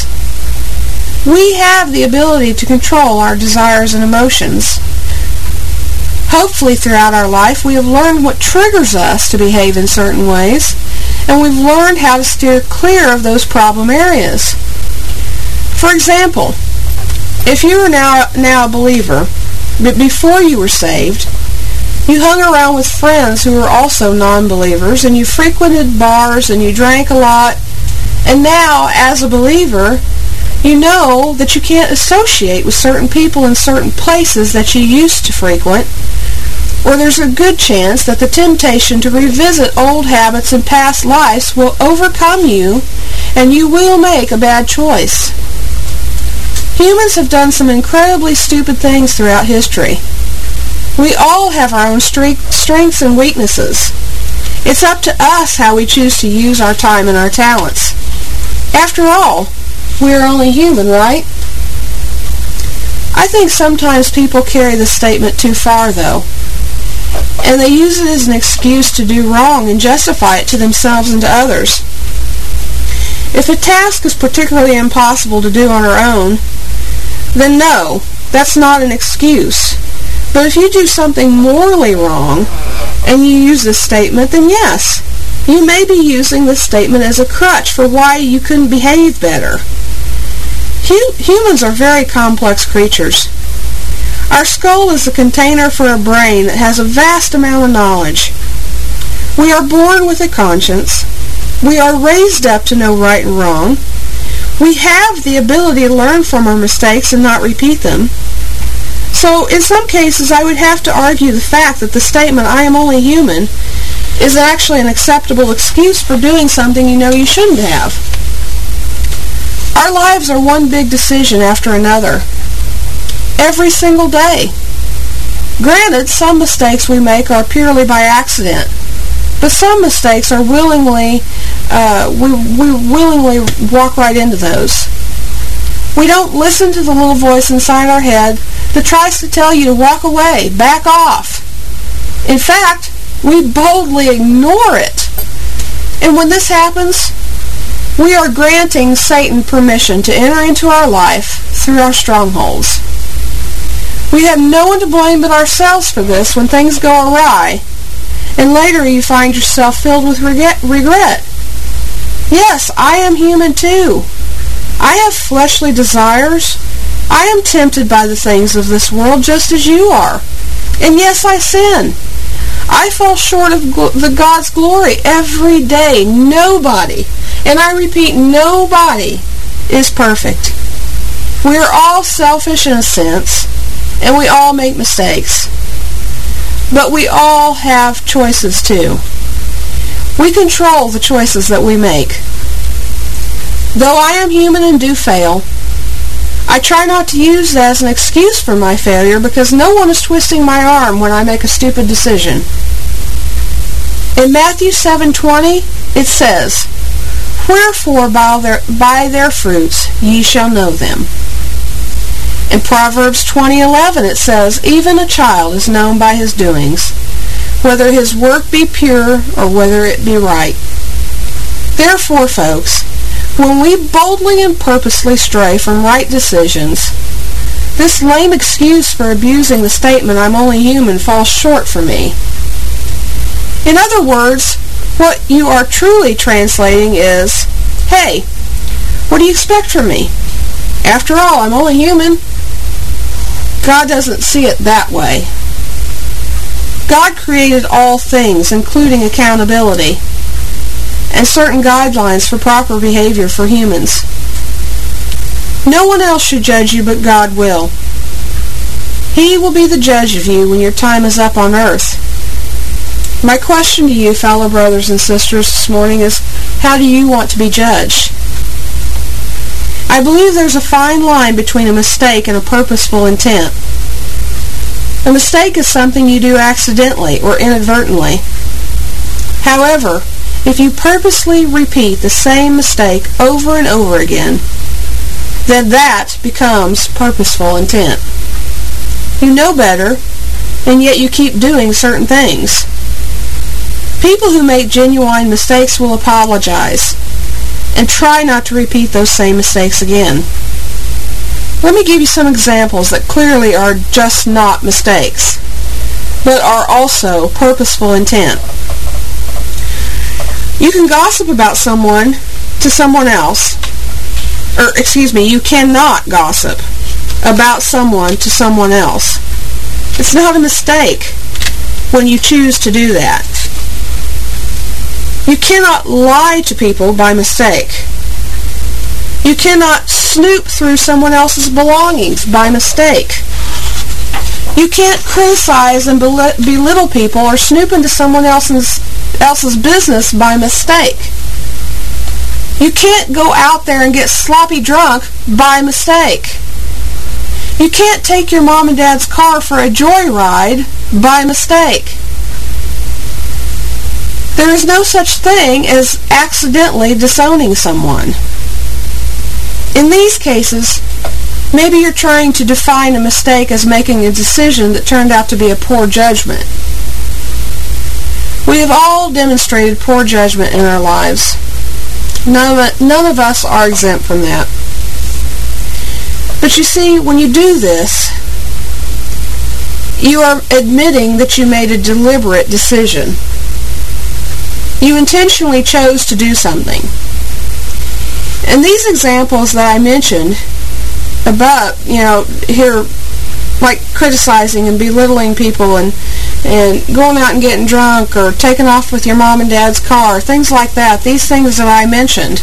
Speaker 2: We have the ability to control our desires and emotions. Hopefully throughout our life we have learned what triggers us to behave in certain ways, and we've learned how to steer clear of those problem areas. For example, if you are now a believer, but before you were saved, you hung around with friends who were also non-believers, and you frequented bars and you drank a lot, and now, as a believer, you know that you can't associate with certain people in certain places that you used to frequent, or there's a good chance that the temptation to revisit old habits and past lives will overcome you, and you will make a bad choice. Humans have done some incredibly stupid things throughout history. We all have our own strengths and weaknesses. It's up to us how we choose to use our time and our talents. After all, we are only human, right? I think sometimes people carry this statement too far, though, and they use it as an excuse to do wrong and justify it to themselves and to others. If a task is particularly impossible to do on our own, then no, that's not an excuse. But if you do something morally wrong and you use this statement, then yes, you may be using this statement as a crutch for why you couldn't behave better. Humans are very complex creatures. Our skull is the container for a brain that has a vast amount of knowledge. We are born with a conscience. We are raised up to know right and wrong. We have the ability to learn from our mistakes and not repeat them. So, in some cases, I would have to argue the fact that the statement, "I am only human," is actually an acceptable excuse for doing something you know you shouldn't have. Our lives are one big decision after another, every single day. Granted, some mistakes we make are purely by accident, but some mistakes are we willingly walk right into those. We don't listen to the little voice inside our head that tries to tell you to walk away, back off. In fact, we boldly ignore it. And when this happens, we are granting Satan permission to enter into our life through our strongholds. We have no one to blame but ourselves for this when things go awry, and later you find yourself filled with regret. Yes, I am human too. I have fleshly desires. I am tempted by the things of this world just as you are. And yes, I sin. I fall short of God's glory every day. Nobody, and I repeat, nobody is perfect. We are all selfish in a sense, and we all make mistakes. But we all have choices too. We control the choices that we make. Though I am human and do fail, I try not to use that as an excuse for my failure because no one is twisting my arm when I make a stupid decision. In Matthew 7:20, it says, "Wherefore by their fruits ye shall know them." In Proverbs 20:11 it says, "Even a child is known by his doings, whether his work be pure or whether it be right." Therefore, folks, when we boldly and purposely stray from right decisions, this lame excuse for abusing the statement "I'm only human" falls short for me. In other words, what you are truly translating is, "Hey, what do you expect from me? After all, I'm only human." God doesn't see it that way. God created all things, including accountability, and certain guidelines for proper behavior for humans. No one else should judge you but God will. He will be the judge of you when your time is up on earth. My question to you, fellow brothers and sisters, this morning is, how do you want to be judged? I believe there's a fine line between a mistake and a purposeful intent. A mistake is something you do accidentally or inadvertently. However, if you purposely repeat the same mistake over and over again, then that becomes purposeful intent. You know better, and yet you keep doing certain things. People who make genuine mistakes will apologize and try not to repeat those same mistakes again. Let me give you some examples that clearly are just not mistakes, but are also purposeful intent. You can gossip about someone to someone else, you cannot gossip about someone to someone else. It's not a mistake when you choose to do that. You cannot lie to people by mistake. You cannot snoop through someone else's belongings by mistake. You can't criticize and belittle people or snoop into someone else's business by mistake. You can't go out there and get sloppy drunk by mistake. You can't take your mom and dad's car for a joyride by mistake. There is no such thing as accidentally disowning someone. In these cases, maybe you're trying to define a mistake as making a decision that turned out to be a poor judgment. We have all demonstrated poor judgment in our lives. None of us are exempt from that. But you see, when you do this, you are admitting that you made a deliberate decision. You intentionally chose to do something. And these examples that I mentioned above, here, like criticizing and belittling people and going out and getting drunk or taking off with your mom and dad's car, things like that, these things that I mentioned,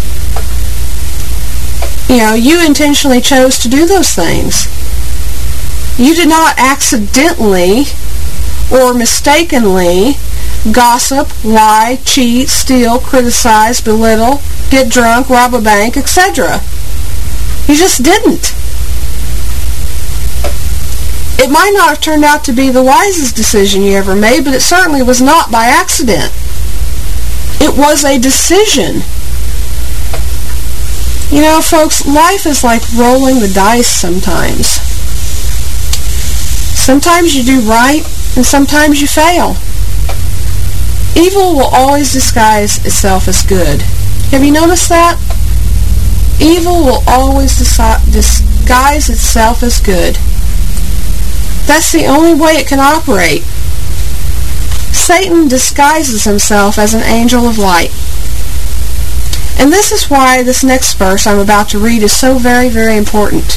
Speaker 2: you intentionally chose to do those things. You did not accidentally or mistakenly gossip, lie, cheat, steal, criticize, belittle, get drunk, rob a bank, etc. You just didn't. It might not have turned out to be the wisest decision you ever made, but it certainly was not by accident. It was a decision. Folks, life is like rolling the dice sometimes. Sometimes you do right, and sometimes you fail. Evil will always disguise itself as good. Have you noticed that? Evil will always disguise itself as good. That's the only way it can operate. Satan disguises himself as an angel of light. And this is why this next verse I'm about to read is so very, very important.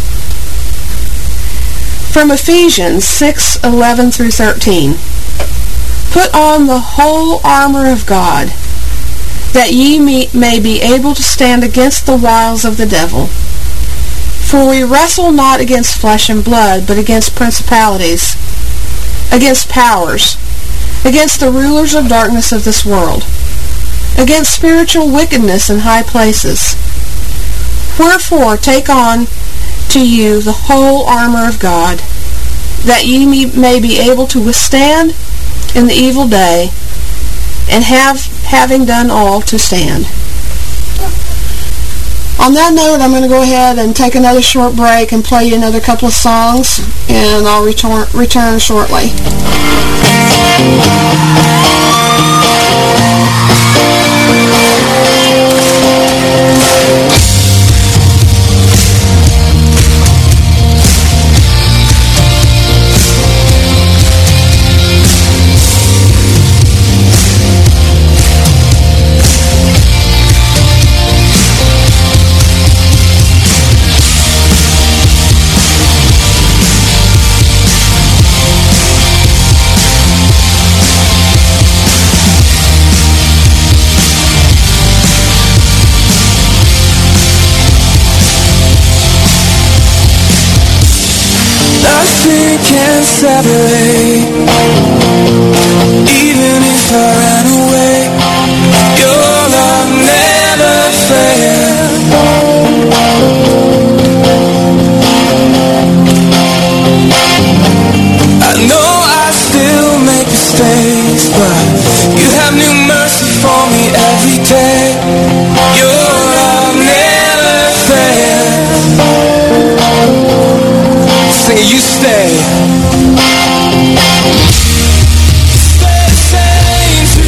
Speaker 2: From Ephesians 6:11 through 13. Put on the whole armor of God, that ye may be able to stand against the wiles of the devil. For we wrestle not against flesh and blood, but against principalities, against powers, against the rulers of darkness of this world, against spiritual wickedness in high places. Wherefore take on to you the whole armor of God, that ye may be able to withstand in the evil day, and having done all, to stand. On that note, I'm going to go ahead and take another short break and play you another couple of songs, and I'll return shortly.
Speaker 1: Nothing can separate, even if I ran away. Your love never fails. I know I still make mistakes, but you have new mercy for me every day. Your love never fails. Sing it, you stay. Stay the same to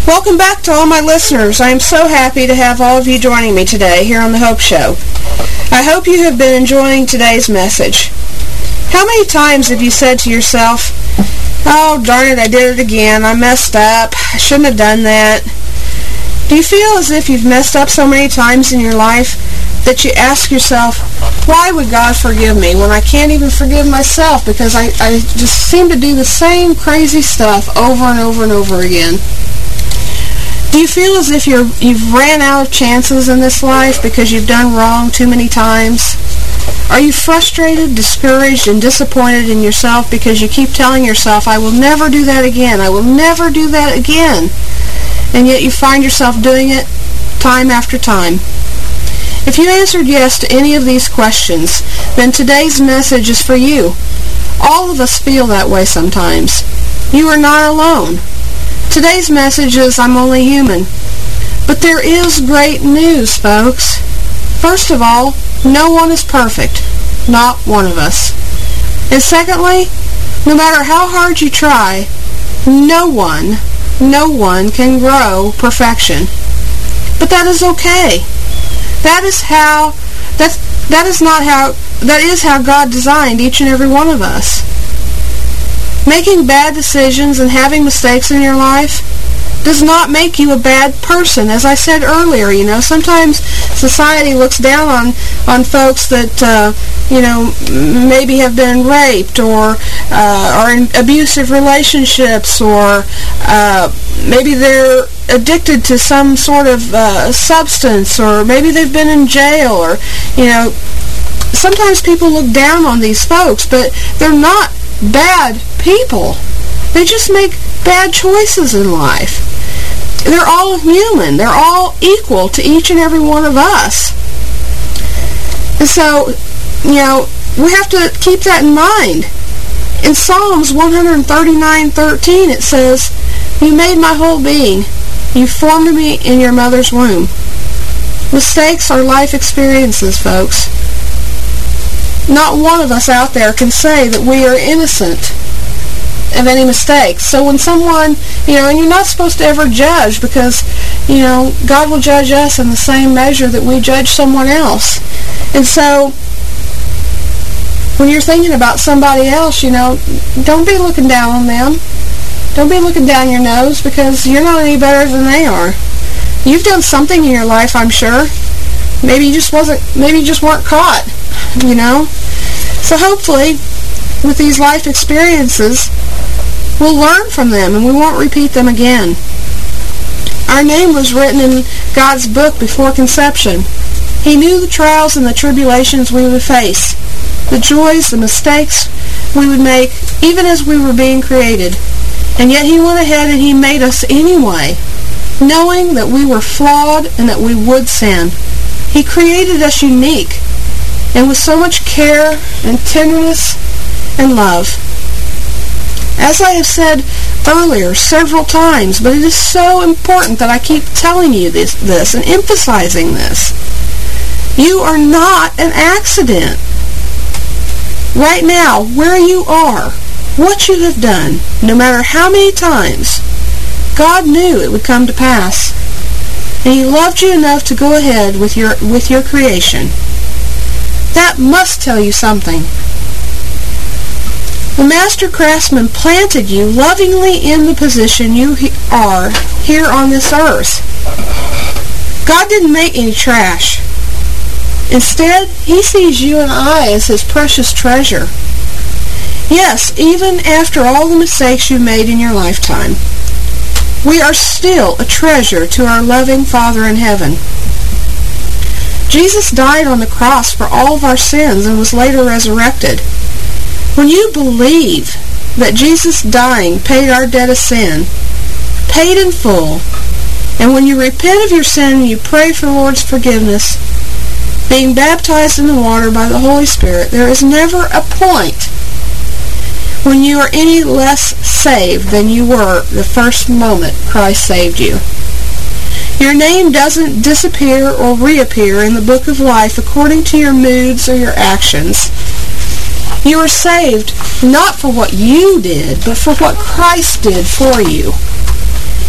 Speaker 2: Welcome back to all my listeners. I am so happy to have all of you joining me today here on The Hope Show. I hope you have been enjoying today's message. How many times have you said to yourself, "Oh, darn it, I did it again. I messed up. I shouldn't have done that." Do you feel as if you've messed up so many times in your life that you ask yourself, why would God forgive me when I can't even forgive myself because I just seem to do the same crazy stuff over and over and over again? Do you feel as if you've ran out of chances in this life because you've done wrong too many times? Are you frustrated, discouraged, and disappointed in yourself because you keep telling yourself, "I will never do that again. I will never do that again." And yet you find yourself doing it time after time. If you answered yes to any of these questions, then today's message is for you. All of us feel that way sometimes. You are not alone. Today's message is, I'm only human. But there is great news, folks. First of all, no one is perfect. Not one of us. And secondly, no matter how hard you try, no one can grow perfection. But that is okay. That is how God designed each and every one of us. Making bad decisions and having mistakes in your life does not make you a bad person. As I said earlier, sometimes society looks down on folks that, maybe have been raped or are in abusive relationships, or maybe they're addicted to some sort of substance, or maybe they've been in jail, or, sometimes people look down on these folks, but they're not bad people. They just make bad choices in life. They're all human. They're all equal to each and every one of us. And so, we have to keep that in mind. In Psalms 139:13, it says, "You made my whole being. You formed me in your mother's womb." Mistakes are life experiences, folks. Not one of us out there can say that we are innocent of any mistakes. So when someone, and you're not supposed to ever judge, because, God will judge us in the same measure that we judge someone else. And so when you're thinking about somebody else, don't be looking down on them. Don't be looking down your nose, because you're not any better than they are. You've done something in your life, I'm sure. Maybe you just weren't caught, So hopefully, with these life experiences, we'll learn from them and we won't repeat them again. Our name was written in God's book before conception. He knew the trials and the tribulations we would face, the joys, the mistakes we would make, even as we were being created. And yet He went ahead and He made us anyway, knowing that we were flawed and that we would sin. He created us unique, and with so much care and tenderness and love. As I have said earlier several times, but it is so important that I keep telling you this and emphasizing this. You are not an accident. Right now, where you are, what you have done, no matter how many times, God knew it would come to pass. And He loved you enough to go ahead with your creation. That must tell you something. The Master Craftsman planted you lovingly in the position you are here on this earth. God didn't make any trash. Instead, He sees you and I as His precious treasure. Yes, even after all the mistakes you made in your lifetime, we are still a treasure to our loving Father in heaven. Jesus died on the cross for all of our sins and was later resurrected. When you believe that Jesus dying paid our debt of sin, paid in full, and when you repent of your sin and you pray for the Lord's forgiveness, being baptized in the water by the Holy Spirit, there is never a point when you are any less saved than you were the first moment Christ saved you. Your name doesn't disappear or reappear in the book of life according to your moods or your actions. You are saved not for what you did, but for what Christ did for you.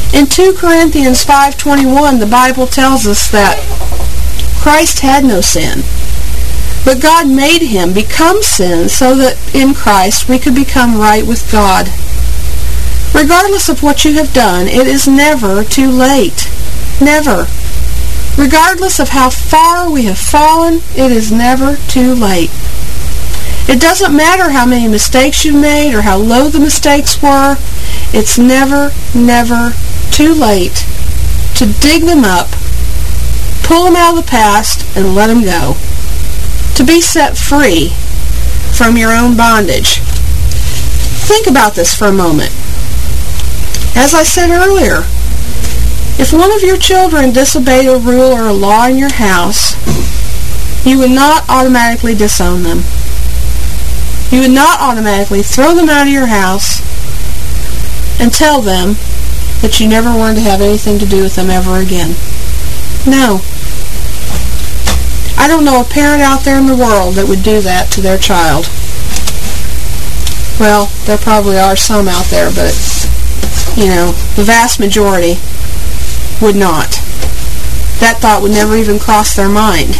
Speaker 2: In 2 Corinthians 5:21, the Bible tells us that Christ had no sin, but God made him become sin so that in Christ we could become right with God. Regardless of what you have done, it is never too late. Never. Regardless of how far we have fallen, it is never too late. It doesn't matter how many mistakes you made or how low the mistakes were. It's never, never too late to dig them up, pull them out of the past, and let them go. To be set free from your own bondage. Think about this for a moment. As I said earlier, if one of your children disobeyed a rule or a law in your house, you would not automatically disown them. You would not automatically throw them out of your house and tell them that you never wanted to have anything to do with them ever again. No. I don't know a parent out there in the world that would do that to their child. Well, there probably are some out there, but, the vast majority would not. That thought would never even cross their mind.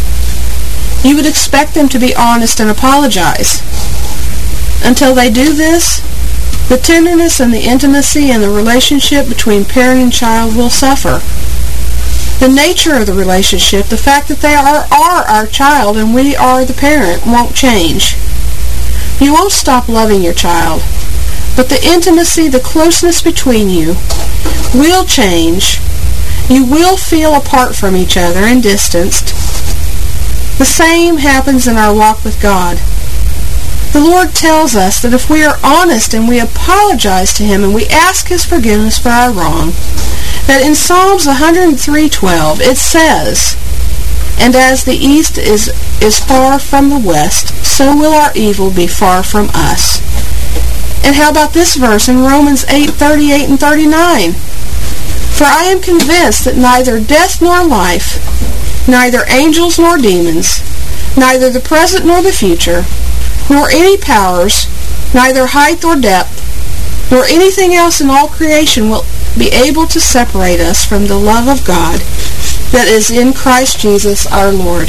Speaker 2: You would expect them to be honest and apologize. Until they do this, the tenderness and the intimacy and the relationship between parent and child will suffer. The nature of the relationship, the fact that they are our child and we are the parent, won't change. You won't stop loving your child, but the intimacy, the closeness between you will change. You will feel apart from each other and distanced. The same happens in our walk with God. The Lord tells us that if we are honest and we apologize to Him and we ask His forgiveness for our wrong, that in Psalms 103:12 it says, "And as the east is far from the west, so will our evil be far from us." And how about this verse in Romans 8:38 and 39? "For I am convinced that neither death nor life, neither angels nor demons, neither the present nor the future, nor any powers, neither height or depth, nor anything else in all creation will be able to separate us from the love of God that is in Christ Jesus our Lord."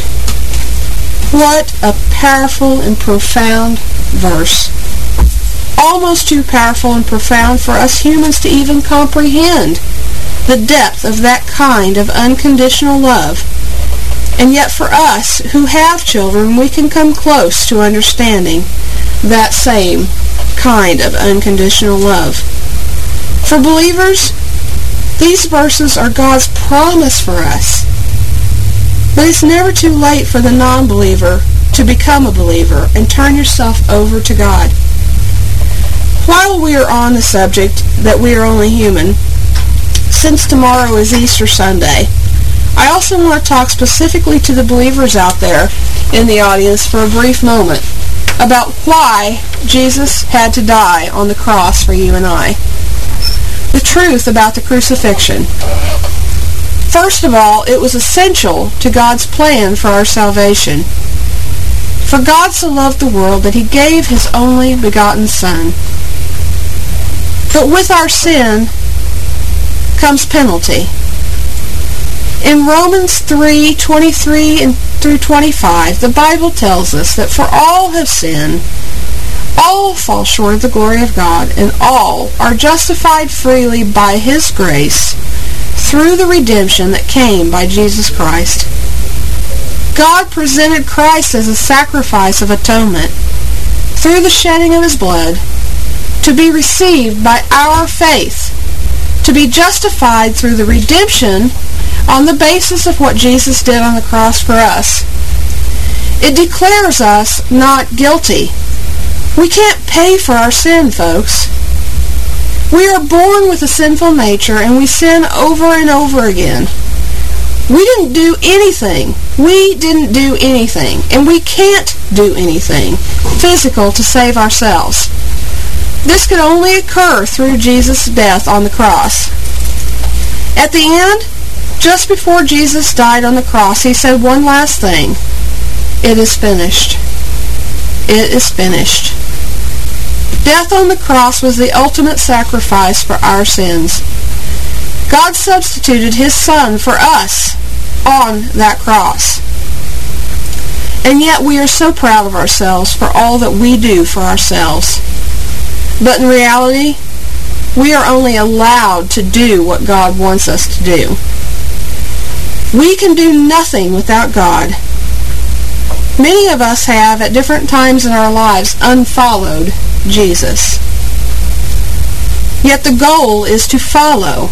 Speaker 2: What a powerful and profound verse. Almost too powerful and profound for us humans to even comprehend the depth of that kind of unconditional love. And yet for us who have children, we can come close to understanding that same kind of unconditional love. For believers, these verses are God's promise for us. But it's never too late for the non-believer to become a believer and turn yourself over to God. While we are on the subject that we are only human, since tomorrow is Easter Sunday, I also want to talk specifically to the believers out there in the audience for a brief moment about why Jesus had to die on the cross for you and I. The truth about the crucifixion. First of all, it was essential to God's plan for our salvation. For God so loved the world that He gave His only begotten Son. But with our sin comes penalty. In Romans 3:23 through 25, the Bible tells us that for all have sinned, all fall short of the glory of God, and all are justified freely by His grace through the redemption that came by Jesus Christ. God presented Christ as a sacrifice of atonement through the shedding of His blood to be received by our faith, to be justified through the redemption on the basis of what Jesus did on the cross for us. It declares us not guilty. We can't pay for our sin, folks. We are born with a sinful nature and we sin over and over again. We didn't do anything. And we can't do anything physical to save ourselves. This could only occur through Jesus' death on the cross. At the end, just before Jesus died on the cross, He said one last thing. It is finished. It is finished. Death on the cross was the ultimate sacrifice for our sins. God substituted His Son for us on that cross. And yet we are so proud of ourselves for all that we do for ourselves. But in reality, we are only allowed to do what God wants us to do. We can do nothing without God. Many of us have, at different times in our lives, unfollowed Jesus. Yet the goal is to follow.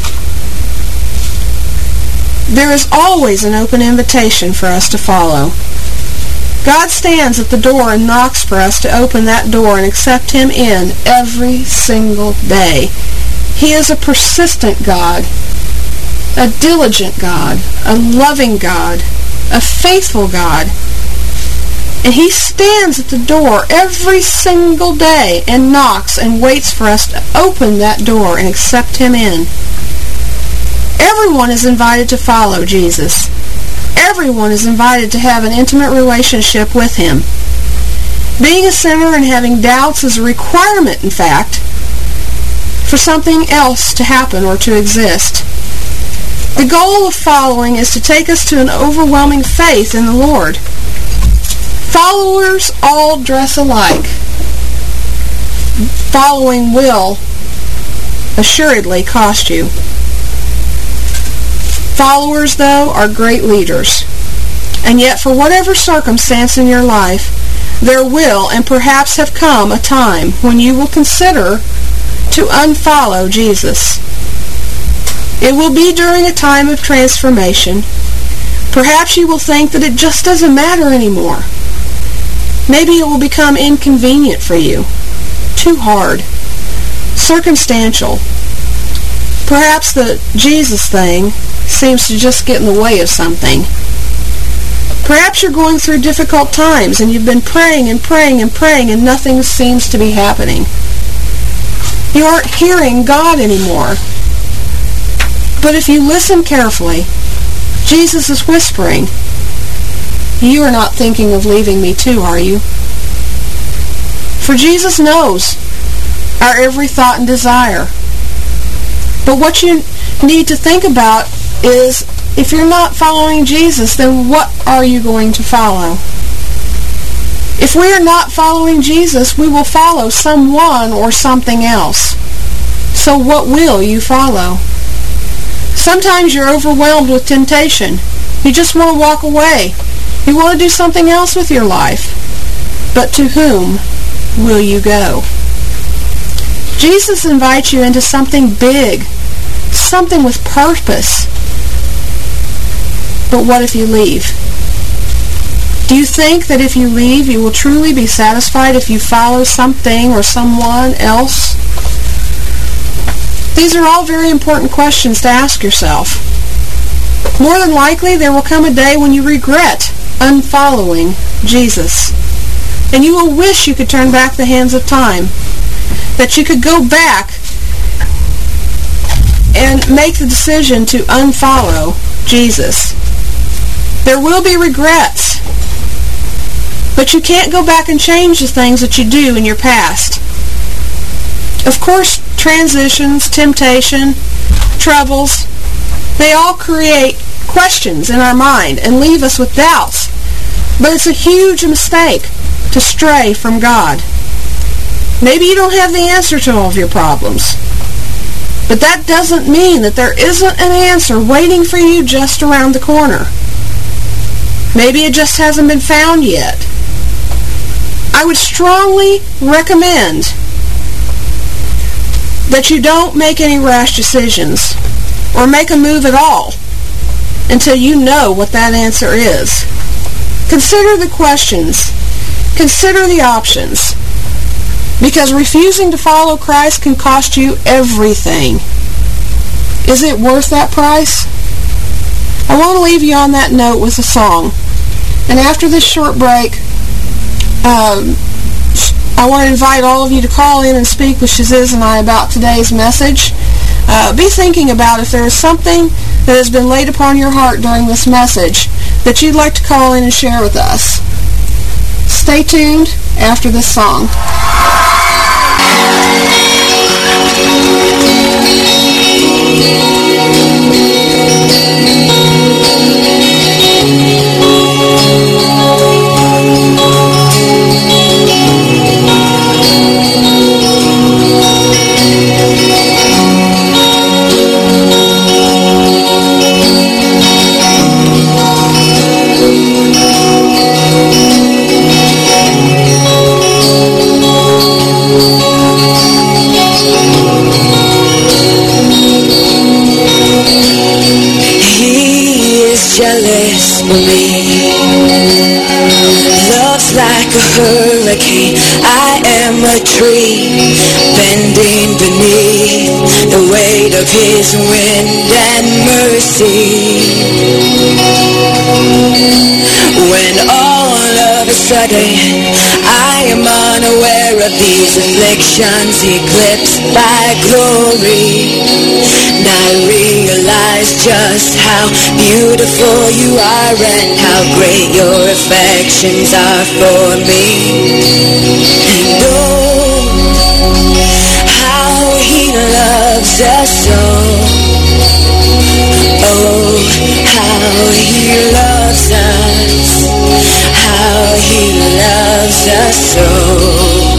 Speaker 2: There is always an open invitation for us to follow. God stands at the door and knocks for us to open that door and accept Him in every single day. He is a persistent God, a diligent God, a loving God, a faithful God. And He stands at the door every single day and knocks and waits for us to open that door and accept Him in. Everyone is invited to follow Jesus. Everyone is invited to have an intimate relationship with Him. Being a sinner and having doubts is a requirement, in fact, for something else to happen or to exist. The goal of following is to take us to an overwhelming faith in the Lord. Followers all dress alike. Following will assuredly cost you. Followers, though, are great leaders. And yet, for whatever circumstance in your life, there will and perhaps have come a time when you will consider to unfollow Jesus. It will be during a time of transformation. Perhaps you will think that it just doesn't matter anymore. Maybe it will become inconvenient for you, too hard, circumstantial. Perhaps the Jesus thing seems to just get in the way of something. Perhaps you're going through difficult times and you've been praying and praying and praying and nothing seems to be happening. You aren't hearing God anymore. But if you listen carefully, Jesus is whispering, "You are not thinking of leaving me too, are you?" For Jesus knows our every thought and desire. But what you need to think about is, if you're not following Jesus, then what are you going to follow? If we are not following Jesus, we will follow someone or something else. So what will you follow? Sometimes you're overwhelmed with temptation. You just want to walk away. You want to do something else with your life. But to whom will you go? Jesus invites you into something big, something with purpose. But what if you leave? Do you think that if you leave, you will truly be satisfied if you follow something or someone else? These are all very important questions to ask yourself. More than likely, there will come a day when you regret unfollowing Jesus. And you will wish you could turn back the hands of time, that you could go back and make the decision to unfollow Jesus. There will be regrets, but you can't go back and change the things that you do in your past. Of course, transitions, temptation, troubles, they all create questions in our mind and leave us with doubts. But it's a huge mistake to stray from God. Maybe you don't have the answer to all of your problems. But that doesn't mean that there isn't an answer waiting for you just around the corner. Maybe it just hasn't been found yet. I would strongly recommend that you don't make any rash decisions or make a move at all until you know what that answer is. Consider the questions. Consider the options. Because refusing to follow Christ can cost you everything. Is it worth that price? I want to leave you on that note with a song. And after this short break, I want to invite all of you to call in and speak with Shaziz and I about today's message. Be thinking about if there is something that has been laid upon your heart during this message that you'd like to call in and share with us. Stay tuned after this song.
Speaker 3: jealous for me. Love's like a hurricane, I am a tree, bending beneath the weight of his wind and mercy. When all of a sudden I am unaware of these afflictions eclipsed by glory, and I realize just how beautiful you are and how great your affections are for me. And oh, how he loves us so. Oh, how he loves us, how he loves us so.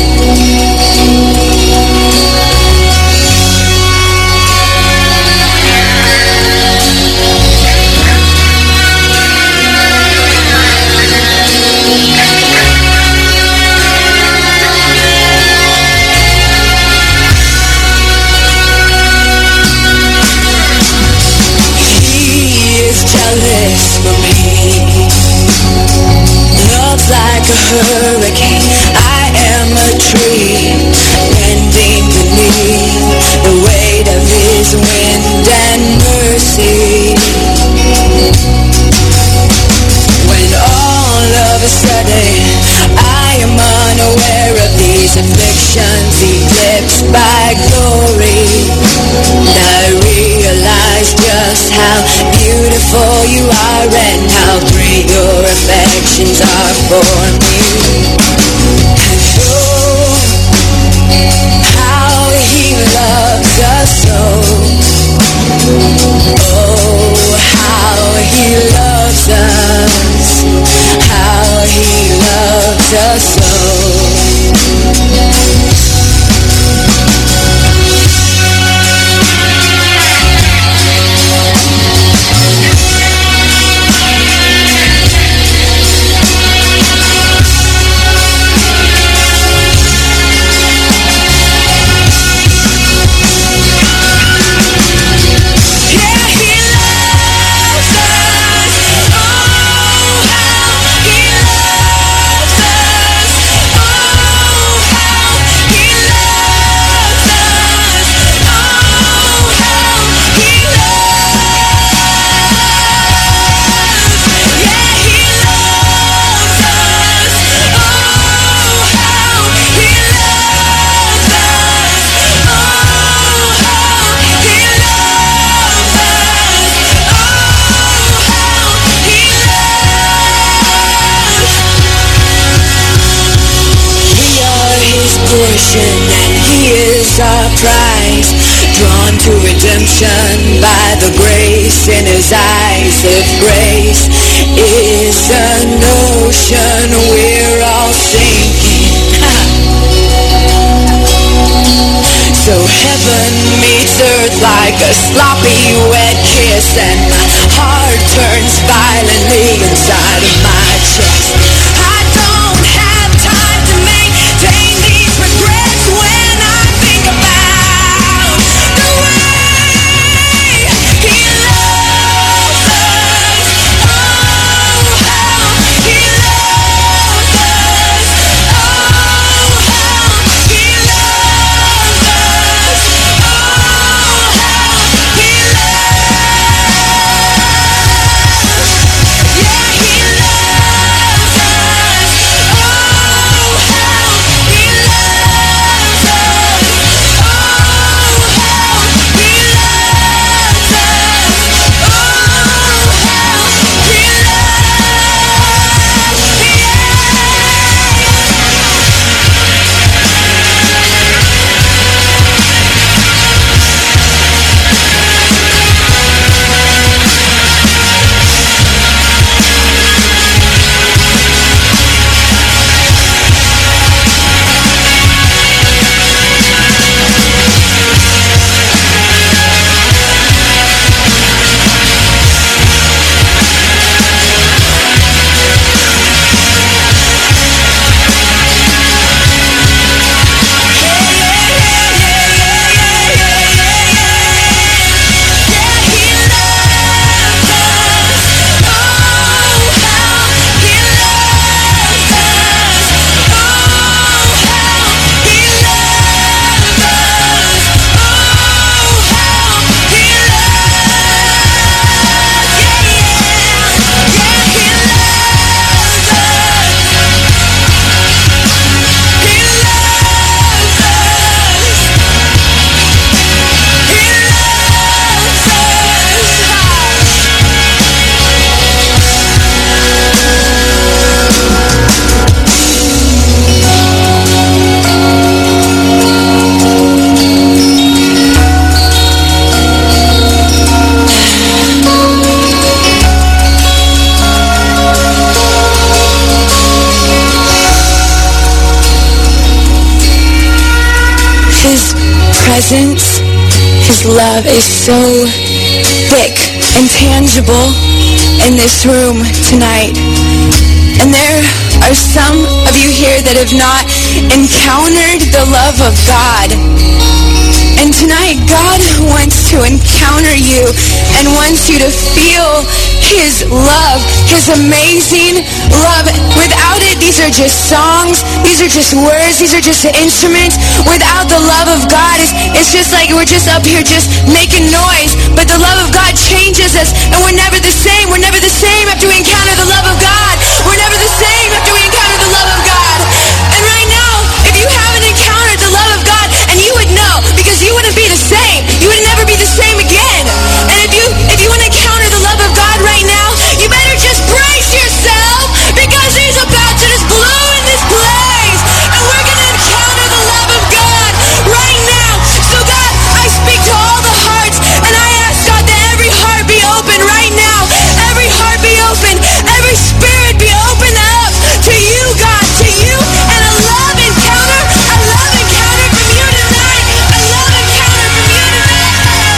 Speaker 3: Like a hurricane, I am a tree, bending beneath the weight of his wind and mercy. When all of a sudden I am unaware of these afflictions eclipsed by glory, and I realize just how beautiful you are and how great your affections are for me. And oh, how he loves us so. Oh, how he loves us, how he loves us so. And he is our prize, drawn to redemption by the grace in his eyes. If grace is an ocean, we're all sinking. So heaven meets earth like a sloppy wet kiss, and my heart turns violently inside of my chest. I don't have time to maintain these regrets when I think about the way he loves us. Oh, how he loves us. Oh, how he loves us. Oh, how he loves us. His love is so thick and tangible in this room tonight. And there are some of you here that have not encountered the love of God. And tonight, God wants to encounter you and wants you to feel His love, His amazing love. Without it, these are just songs, these are just words, these are just instruments. Without the love of God, it's just like we're just up here just making noise. But the love of God changes us, and we're never the same. We're never the same after we encounter the love of God. We're never the same after we encounter the love of God. And right now, if you haven't encountered the love of God, and you would know, because you wouldn't be the same. You would never be the same again. And if you want to encounter the love of God right now, you better just brace yourself, because He's about to just blow in this place. And we're going to encounter the love of God right now. So God, I speak to all the hearts, and I ask God that every heart be open right now. Every heart be open. Every spirit be open up to you, God, to you. And a love encounter from you tonight. A love encounter from you tonight.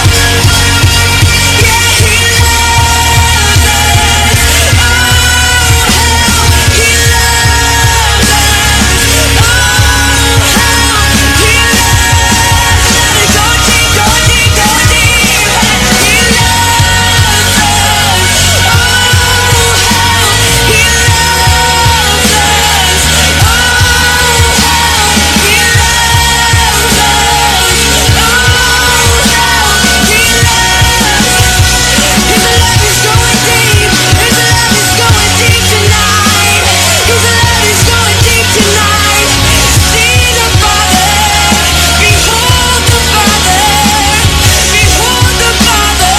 Speaker 3: Yeah, He loves us. Oh, how He loves us. Oh, how He loves us. Let it go deep, go deep, go deep. He loves us. Oh, how He loves us. Oh, how He loves us. Oh, how He loves us. His love is going deep. His love is going deep tonight. His love is going deep tonight. See the Father. Behold the Father. Behold the Father.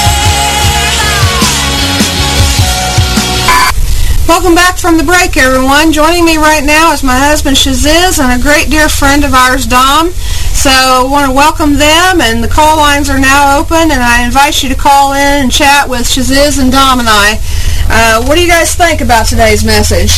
Speaker 2: Welcome back from the break, everyone. Joining me right now is my husband, Shaziz, and a great dear friend of ours, Dom. So I want to welcome them, and the call lines are now open, and I invite you to call in and chat with Shaziz and Dom and I. What do you guys think about today's message?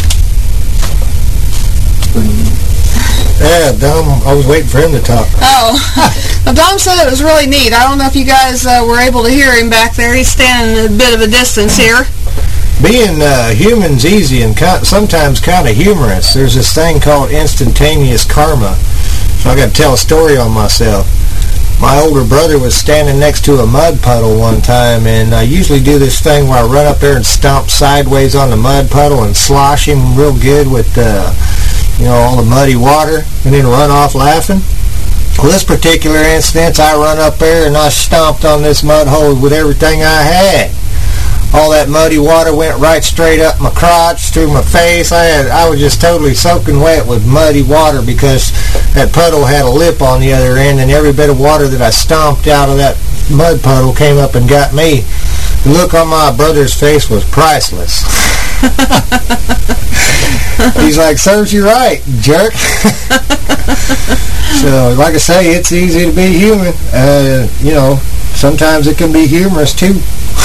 Speaker 4: Yeah, Dom, I was waiting for him to talk.
Speaker 2: Oh, well, Dom said it was really neat. I don't know if you guys were able to hear him back there. He's standing a bit of a distance here.
Speaker 4: Being human's easy and sometimes kind of humorous. There's this thing called instantaneous karma. So I got to tell a story on myself. My older brother was standing next to a mud puddle one time, and I usually do this thing where I run up there and stomp sideways on the mud puddle and slosh him real good with, all the muddy water, and then run off laughing. Well, this particular instance, I run up there and I stomped on this mud hole with everything I had. All that muddy water went right straight up my crotch, through my face. I was just totally soaking wet with muddy water because that puddle had a lip on the other end, and every bit of water that I stomped out of that mud puddle came up and got me. The look on my brother's face was priceless. He's like, serves you right, jerk. So, like I say, it's easy to be human. Sometimes it can be humorous too.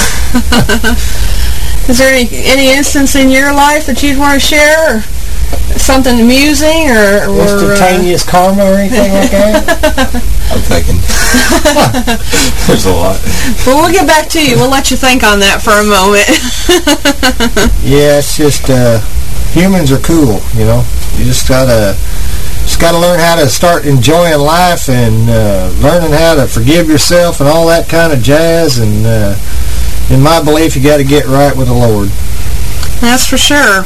Speaker 2: Is there any instance in your life that you'd want to share, or something amusing, or
Speaker 4: instantaneous karma or anything like that?
Speaker 5: I'm thinking. There's a lot.
Speaker 2: Well, we'll get back to you. We'll let you think on that for a moment.
Speaker 4: Yeah, it's just humans are cool. You just gotta learn how to start enjoying life and learning how to forgive yourself and all that kind of jazz. And in my belief, you got to get right with the Lord.
Speaker 2: That's for sure.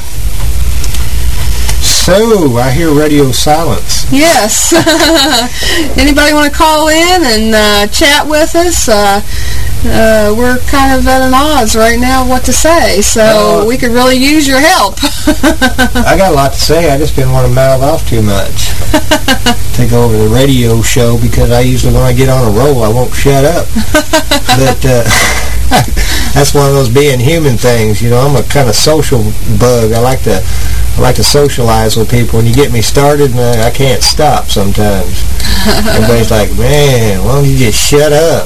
Speaker 4: So, I hear radio silence.
Speaker 2: Yes. Anybody want to call in and chat with us? We're kind of at an odds right now what to say, so we could really use your help.
Speaker 4: I got a lot to say. I just didn't want to mouth off too much. Take over the radio show, because I usually, when I get on a roll, I won't shut up. But that's one of those being human things. I'm a kind of social bug. I like to socialize with people. When you get me started, I can't stop sometimes. Everybody's like, man, why don't you just shut up?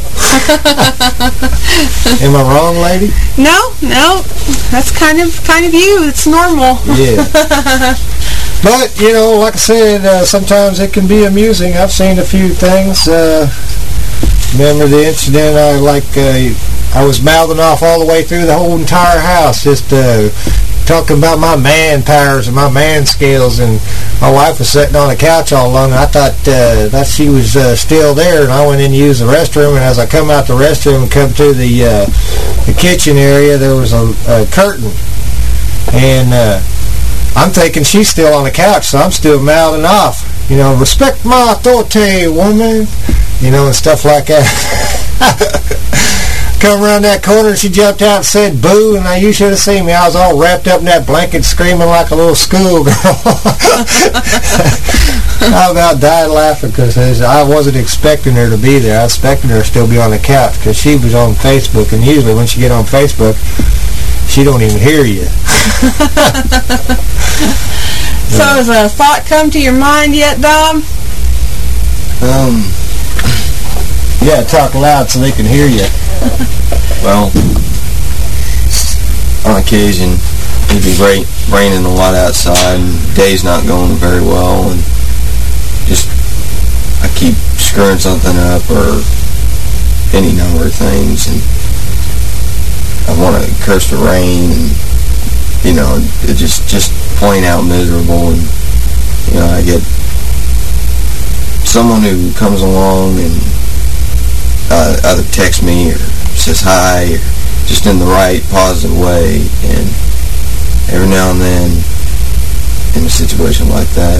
Speaker 4: Am I wrong, lady?
Speaker 2: No. That's kind of you. It's normal.
Speaker 4: Yeah. But, like I said, sometimes it can be amusing. I've seen a few things. Remember the incident? I was mouthing off all the way through the whole entire house, just talking about my man powers and my man skills, and my wife was sitting on the couch all alone, and I thought that she was still there, and I went in to use the restroom, and as I come out the restroom and come to the kitchen area, there was a curtain, and I'm thinking she's still on the couch, so I'm still mouthing off, you know, respect my authority, woman, you know, and stuff like that. Come around that corner, and she jumped out and said boo, and you should have seen me. I was all wrapped up in that blanket screaming like a little schoolgirl. I about died laughing because I wasn't expecting her to be there. I was expecting her to still be on the couch because she was on Facebook, and usually when she get on Facebook, she don't even hear you.
Speaker 2: So has a thought come to your mind yet, Dom?
Speaker 4: Yeah, talk loud so they can hear you.
Speaker 5: Well, on occasion, it'd be raining a lot outside, and the day's not going very well, and just I keep screwing something up or any number of things, and I want to curse the rain, and you know, it just plain out miserable, and you know, I get someone who comes along and either texts me or says hi, or just in the right positive way, and every now and then in a situation like that,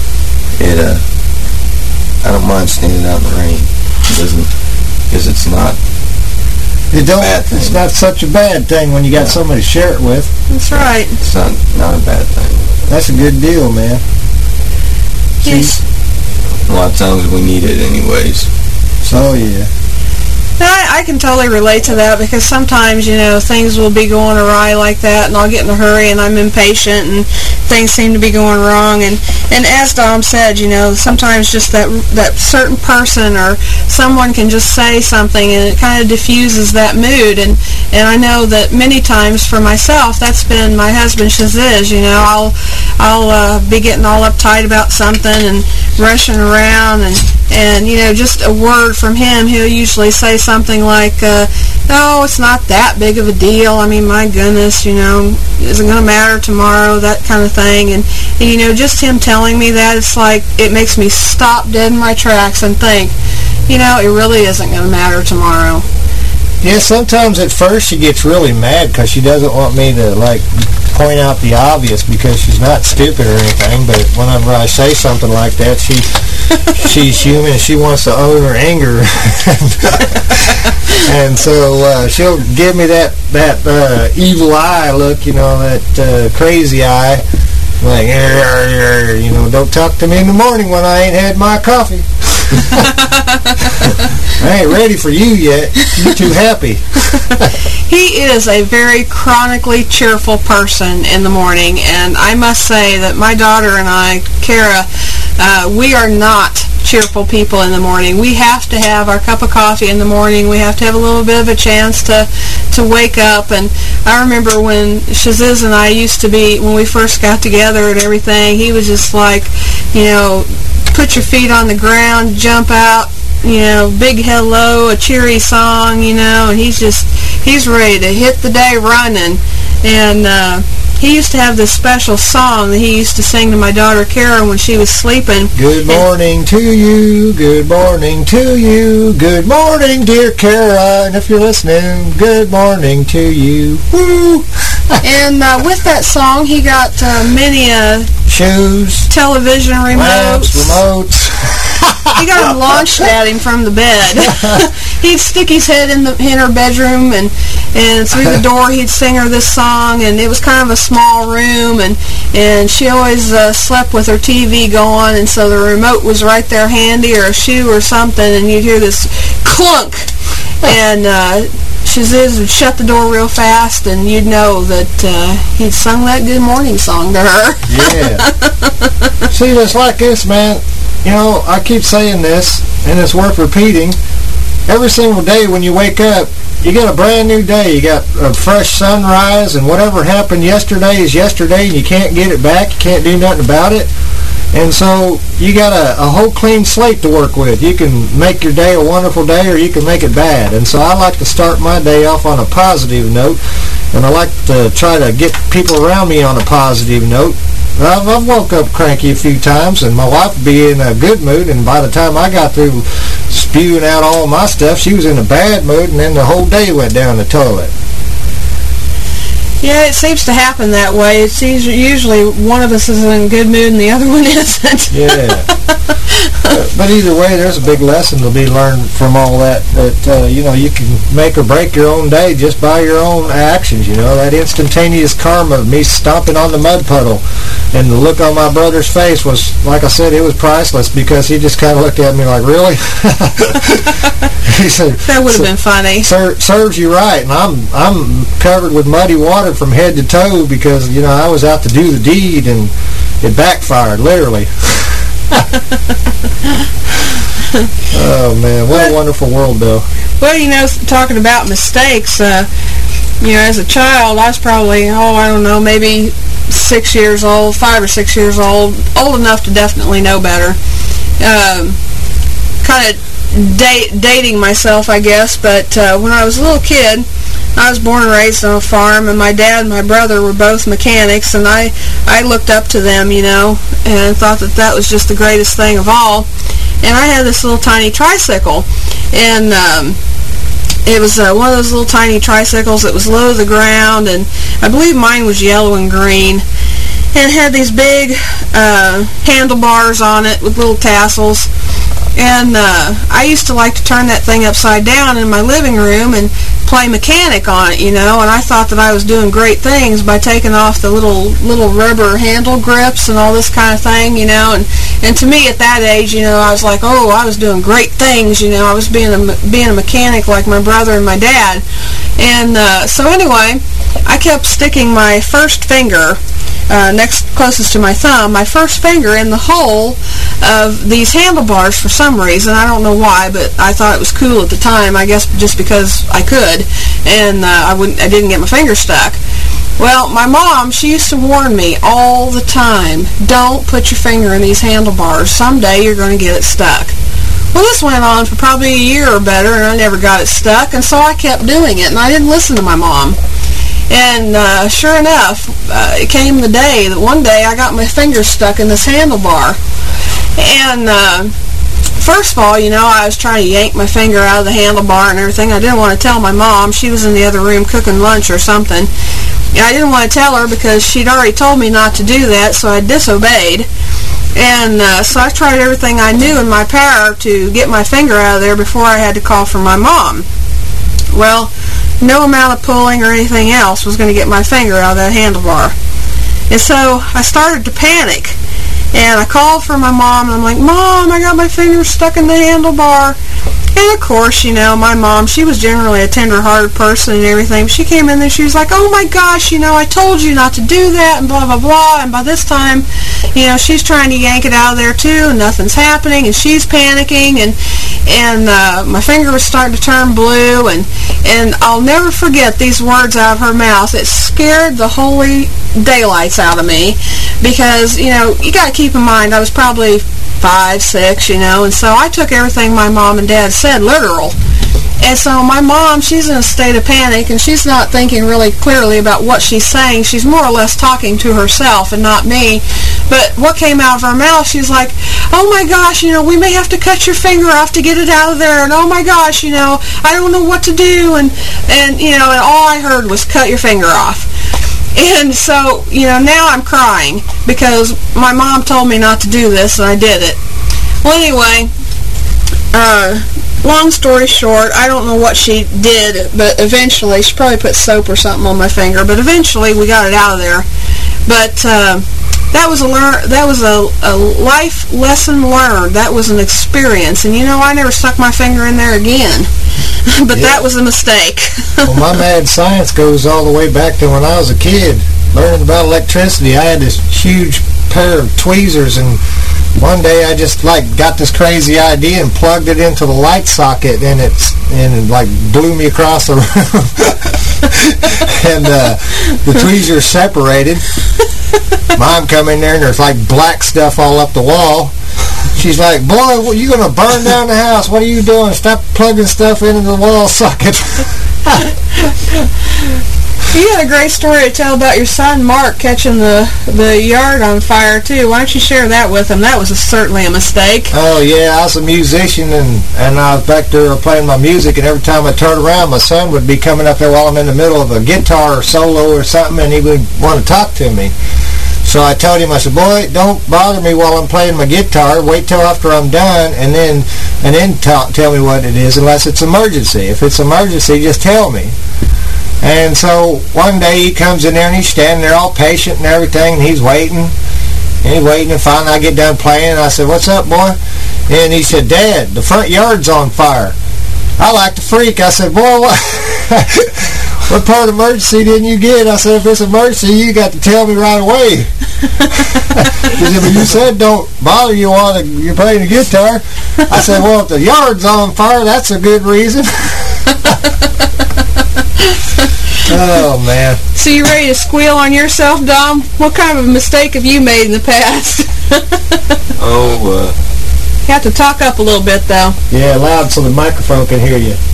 Speaker 5: I don't mind standing out in the rain. Because it's not a bad thing.
Speaker 4: It's not such a bad thing when you got somebody to share it with.
Speaker 2: That's right.
Speaker 5: It's not a bad thing.
Speaker 4: That's a good deal, man.
Speaker 2: Yes.
Speaker 5: A lot of times we need it anyways.
Speaker 4: Oh, yeah.
Speaker 2: I can totally relate to that because sometimes, you know, things will be going awry like that, and I'll get in a hurry, and I'm impatient, and things seem to be going wrong. And as Dom said, you know, sometimes just that certain person or someone can just say something, and it kind of diffuses that mood. And I know that many times for myself, that's been my husband Shaziz. You know, I'll be getting all uptight about something and rushing around, and you know, just a word from him, he'll usually say something like, oh, it's not that big of a deal. I mean, my goodness, you know, is it going to matter tomorrow? That kind of thing. And, you know, just him telling me that, it's like, it makes me stop dead in my tracks and think, you know, it really isn't going to matter tomorrow.
Speaker 4: Yeah, sometimes at first she gets really mad because she doesn't want me to, like, point out the obvious because she's not stupid or anything, but whenever I say something like that, she's human and she wants to own her anger. And so she'll give me that evil eye look, you know, that crazy eye, like, you know, don't talk to me in the morning when I ain't had my coffee. I ain't ready for you yet. You're too happy.
Speaker 2: He is a very chronically cheerful person in the morning, and I must say that my daughter and I, Kara, we are not cheerful people in the morning. We have to have our cup of coffee in the morning. We have to have a little bit of a chance to wake up. And I remember when Shaziz and I used to be, when we first got together and everything, he was just like, you know, put your feet on the ground, jump out, you know, big hello, a cheery song, you know, and he's ready to hit the day running. And he used to have this special song that he used to sing to my daughter Kara when she was sleeping. Good morning to you, good morning to you, good morning dear Kara, and if you're listening, good morning to you. Woo! And with that song, he got many shoes, television remotes. He got them launched at him from the bed. He'd stick his head in her bedroom, and through the door he'd sing her this song, and it was kind of a small room, and she always slept with her TV going, and so the remote was right there handy, or a shoe or something, and you'd hear this clunk, and Shaziz would shut the door real fast, and you'd know that he'd sung that good morning song to her.
Speaker 4: Yeah. See, it's like this, man. You know, I keep saying this, and it's worth repeating. Every single day when you wake up, you get a brand new day. You got a fresh sunrise, and whatever happened yesterday is yesterday, and you can't get it back. You can't do nothing about it. And so you got a whole clean slate to work with. You can make your day a wonderful day, or you can make it bad. And so I like to start my day off on a positive note, and I like to try to get people around me on a positive note. I've woke up cranky a few times, and my wife would be in a good mood, and by the time I got through spewing out all my stuff, she was in a bad mood, and then the whole day went down the toilet.
Speaker 2: Yeah, it seems to happen that way. It's usually one of us is in a good mood and the other one isn't.
Speaker 4: Yeah. But either way, there's a big lesson to be learned from all that, you know, you can make or break your own day just by your own actions, you know. That instantaneous karma of me stomping on the mud puddle, and the look on my brother's face was, like I said, it was priceless, because he just kind of looked at me like, really? He said,
Speaker 2: that would have been funny.
Speaker 4: Serves you right, and I'm covered with muddy water from head to toe, because, you know, I was out to do the deed, and it backfired, literally. Oh, man, what a wonderful world, though.
Speaker 2: Well, you know, talking about mistakes, you know, as a child, I was probably, I don't know, maybe 6 years old, 5 or 6 years old enough to definitely know better. Kind of dating myself, I guess, but when I was a little kid, I was born and raised on a farm, and my dad and my brother were both mechanics, and I looked up to them, you know, and thought that was just the greatest thing of all. And I had this little tiny tricycle, and it was one of those little tiny tricycles that was low to the ground, and I believe mine was yellow and green, and it had these big handlebars on it with little tassels. And I used to like to turn that thing upside down in my living room and play mechanic on it, you know, and I thought that I was doing great things by taking off the little rubber handle grips and all this kind of thing, you know, and to me at that age, you know, I was like, oh, I was doing great things, you know, I was being a mechanic like my brother and my dad. And so anyway, I kept sticking my first finger next closest to my thumb, my first finger in the hole of these handlebars for some reason. I don't know why, but I thought it was cool at the time, I guess just because I could, and I didn't get my finger stuck. Well, my mom, she used to warn me all the time, don't put your finger in these handlebars. Someday you're going to get it stuck. Well, this went on for probably a year or better, and I never got it stuck, and so I kept doing it, and I didn't listen to my mom. And sure enough, it came the day that one day I got my finger stuck in this handlebar. And first of all, you know, I was trying to yank my finger out of the handlebar and everything. I didn't want to tell my mom. She was in the other room cooking lunch or something. And I didn't want to tell her because she'd already told me not to do that, so I disobeyed. And so I tried everything I knew in my power to get my finger out of there before I had to call for my mom. Well, no amount of pulling or anything else was going to get my finger out of that handlebar. And so I started to panic. And I called for my mom, and I'm like, Mom, I got my finger stuck in the handlebar. And of course, you know, my mom, she was generally a tender-hearted person and everything. She came in there, she was like, oh my gosh, you know, I told you not to do that, and blah, blah, blah. And by this time, you know, she's trying to yank it out of there too, and nothing's happening, and she's panicking, and my finger was starting to turn blue, and I'll never forget these words out of her mouth. It scared the holy daylights out of me, because, you know, you got to keep in mind, I was probably 5, 6, you know, and so I took everything my mom and dad said literal. And so my mom, she's in a state of panic, and she's not thinking really clearly about what she's saying. She's more or less talking to herself and not me. But what came out of her mouth, she's like, oh my gosh, you know, we may have to cut your finger off to get it out of there, and oh my gosh, you know, I don't know what to do, and you know, and all I heard was cut your finger off. And so, you know, now I'm crying because my mom told me not to do this, and I did it. Well, anyway, long story short, I don't know what she did, but eventually, she probably put soap or something on my finger, but eventually we got it out of there. But that was a life lesson learned. That was an experience, and you know, I never stuck my finger in there again. But yeah, that was a mistake.
Speaker 4: Well, my mad science goes all the way back to when I was a kid, learning about electricity. I had this huge pair of tweezers, and one day I just got this crazy idea and plugged it into the light socket, and it blew me across the room. And the tweezers separated, Mom come in there and there's like black stuff all up the wall. She's like, boy, what, you going to burn down the house? What are you doing? Stop plugging stuff into the wall socket.
Speaker 2: You had a great story to tell about your son, Mark, catching the yard on fire, too. Why don't you share that with him? That was certainly a mistake.
Speaker 4: Oh, yeah, I was a musician, and I was back there playing my music, and every time I turned around, my son would be coming up there while I'm in the middle of a guitar solo or something, and he would want to talk to me. So I told him, I said, boy, don't bother me while I'm playing my guitar. Wait till after I'm done, and then tell me what it is, unless it's emergency. If it's emergency, just tell me. And so one day he comes in there and he's standing there all patient and everything, and he's waiting. And finally I get done playing, and I said, what's up, boy? And he said, Dad, the front yard's on fire. I like to freak. I said, boy, what? What part of emergency didn't you get? I said, if it's emergency, you got to tell me right away. He said, but you said don't bother you while you're playing the guitar. I said, well, if the yard's on fire, that's a good reason. Oh, man.
Speaker 2: So you ready to squeal on yourself, Dom? What kind of a mistake have you made in the past? You have to talk up a little bit, though.
Speaker 4: Yeah, loud so the microphone can hear you.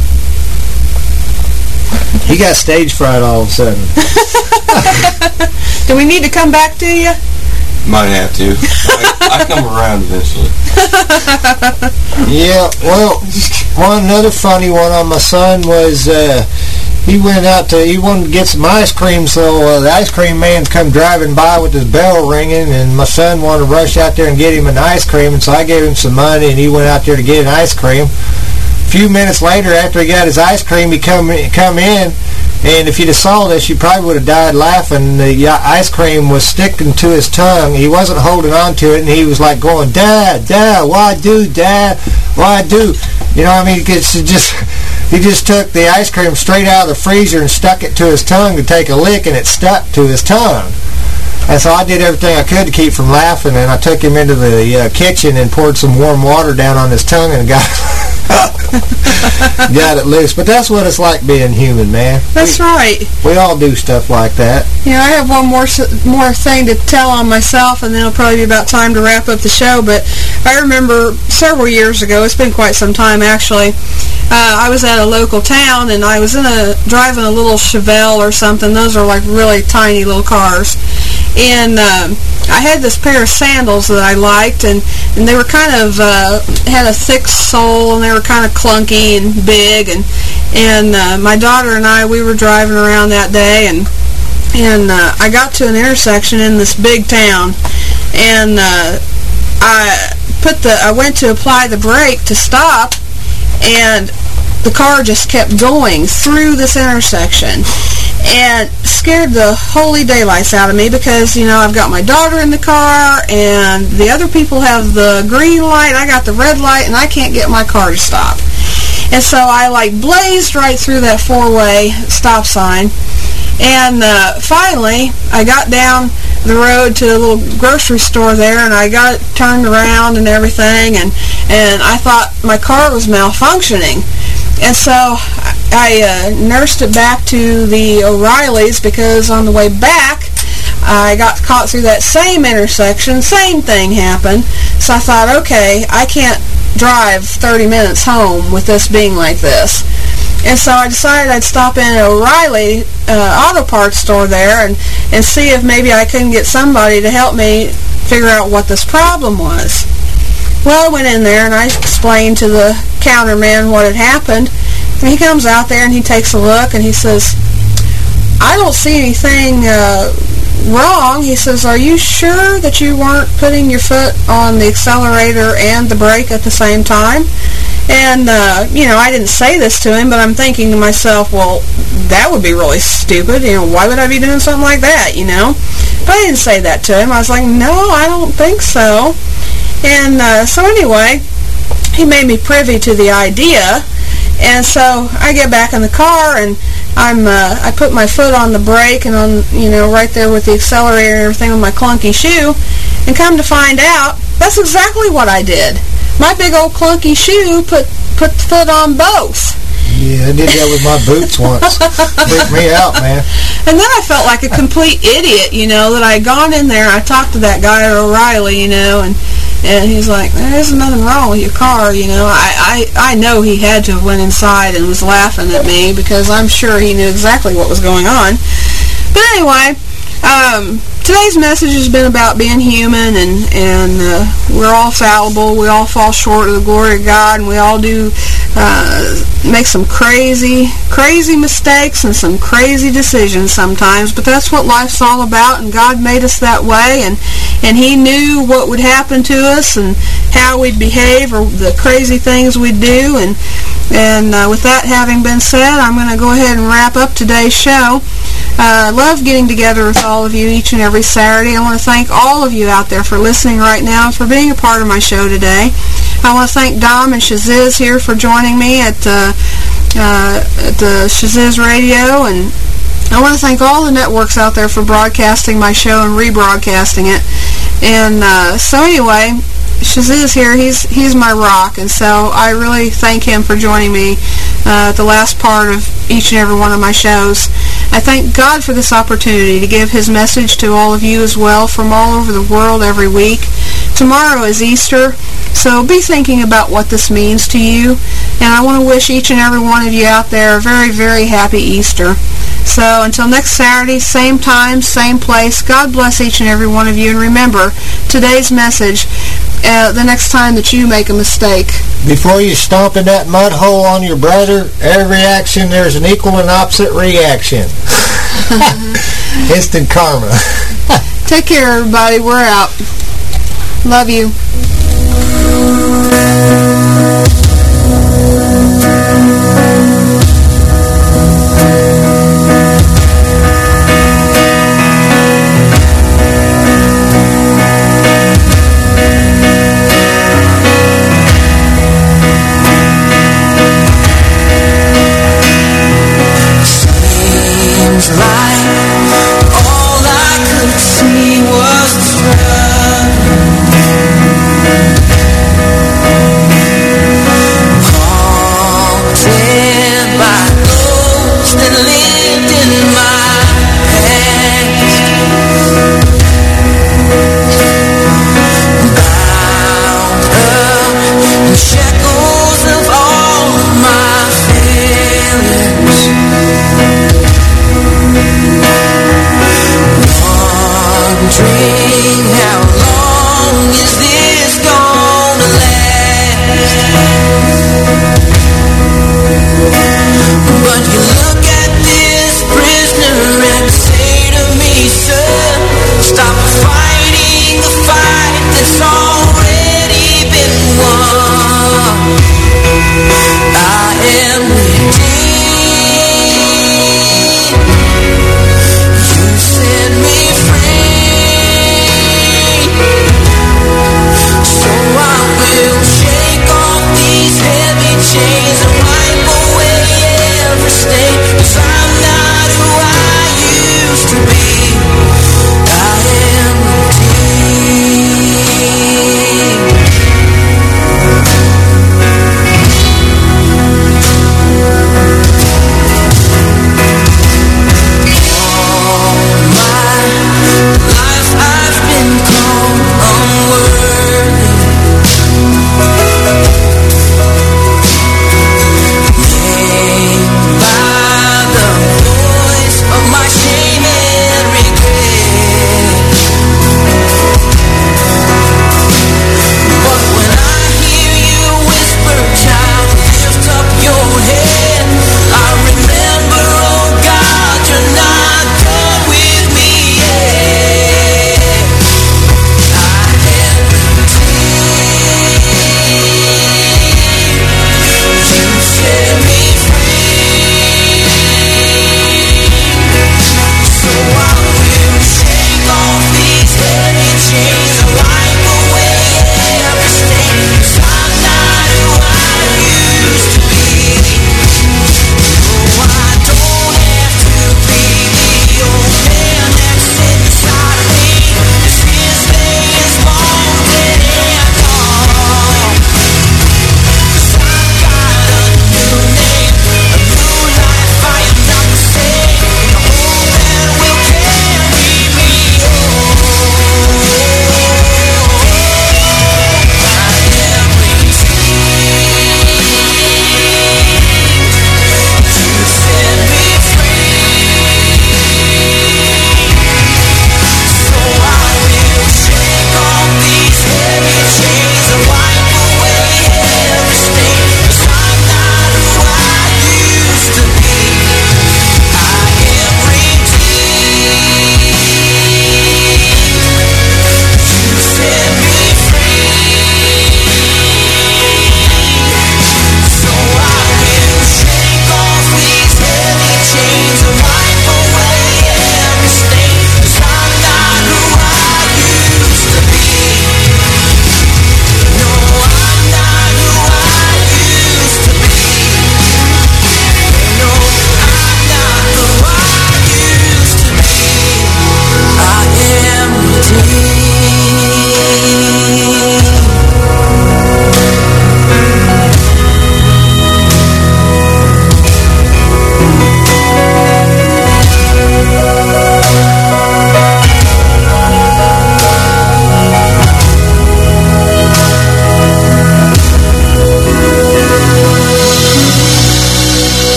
Speaker 4: He got stage fright all of a sudden.
Speaker 2: Do we need to come back to you?
Speaker 5: Might have to. I come around eventually.
Speaker 4: Yeah, well, another funny one on my son was he wanted to get some ice cream, so the ice cream man come driving by with his bell ringing, and my son wanted to rush out there and get him an ice cream, and so I gave him some money, and he went out there to get an ice cream. A few minutes later, after he got his ice cream, he come in, and if you'd have saw this, you probably would have died laughing. The ice cream was sticking to his tongue. He wasn't holding on to it, and he was like going, Dad, why do, Dad, why do? You know what I mean? He just took the ice cream straight out of the freezer and stuck it to his tongue to take a lick, and it stuck to his tongue. And so I did everything I could to keep from laughing, and I took him into the kitchen and poured some warm water down on his tongue and got it loose. But that's what it's like being human, man.
Speaker 2: That's right.
Speaker 4: We all do stuff like that.
Speaker 2: Yeah, I have one more thing to tell on myself, and then it'll probably be about time to wrap up the show. But I remember several years ago, it's been quite some time actually, I was at a local town, and I was driving a little Chevelle or something. Those are like really tiny little cars. And I had this pair of sandals that I liked, and they were kind of, had a thick sole, and they were kind of clunky and big, and my daughter and I, we were driving around that day, and I got to an intersection in this big town, and I went to apply the brake to stop, and the car just kept going through this intersection, and scared the holy daylights out of me because, you know, I've got my daughter in the car, and the other people have the green light, I got the red light, and I can't get my car to stop. And so I, like, blazed right through that four-way stop sign, and finally, I got down the road to a little grocery store there, and I got it turned around and everything, and I thought my car was malfunctioning. And so I nursed it back to the O'Reilly's, because on the way back, I got caught through that same intersection, same thing happened. So I thought, okay, I can't drive 30 minutes home with this being like this. And so I decided I'd stop in at O'Reilly auto parts store there and see if maybe I couldn't get somebody to help me figure out what this problem was. Well, I went in there and I explained to the counterman what had happened. And he comes out there and he takes a look and he says, I don't see anything wrong. He says, are you sure that you weren't putting your foot on the accelerator and the brake at the same time? And, you know, I didn't say this to him, but I'm thinking to myself, well, that would be really stupid. You know, why would I be doing something like that, you know? But I didn't say that to him. I was like, no, I don't think so. And so anyway, he made me privy to the idea. And so I get back in the car, and I put my foot on the brake and on, you know, right there with the accelerator and everything with my clunky shoe. And come to find out, that's exactly what I did. My big old clunky shoe put the foot on both.
Speaker 4: Yeah, I did that with my boots once. Freaked me out, man.
Speaker 2: And then I felt like a complete idiot, that I had gone in there. I talked to that guy at O'Reilly, and he's like, there's nothing wrong with your car, I know he had to have went inside and was laughing at me because I'm sure he knew exactly what was going on. But anyway, today's message has been about being human, and we're all fallible. We all fall short of the glory of God, and we all do make some crazy mistakes and some crazy decisions sometimes. But that's what life's all about, and God made us that way, and He knew what would happen to us and how we'd behave or the crazy things we'd do. And with that having been said, I'm going to go ahead and wrap up today's show. I love getting together with all of you each and every Saturday. I want to thank all of you out there for listening right now and for being a part of my show today. I want to thank Dom and Shaziz here for joining me at the Shaziz Radio, and I want to thank all the networks out there for broadcasting my show and rebroadcasting it. And so anyway, Shaziz here, he's my rock, and so I really thank him for joining me at the last part of each and every one of my shows. I thank God for this opportunity to give His message to all of you as well from all over the world every week. Tomorrow is Easter, so be thinking about what this means to you, and I want to wish each and every one of you out there a very, very happy Easter. So until next Saturday, same time, same place, God bless each and every one of you, and remember today's message, the next time that you make a mistake.
Speaker 4: Before you stomp in that mud hole on your brother, every action there's an equal and opposite reaction. Instant karma.
Speaker 2: Take care, everybody. We're out. Love you.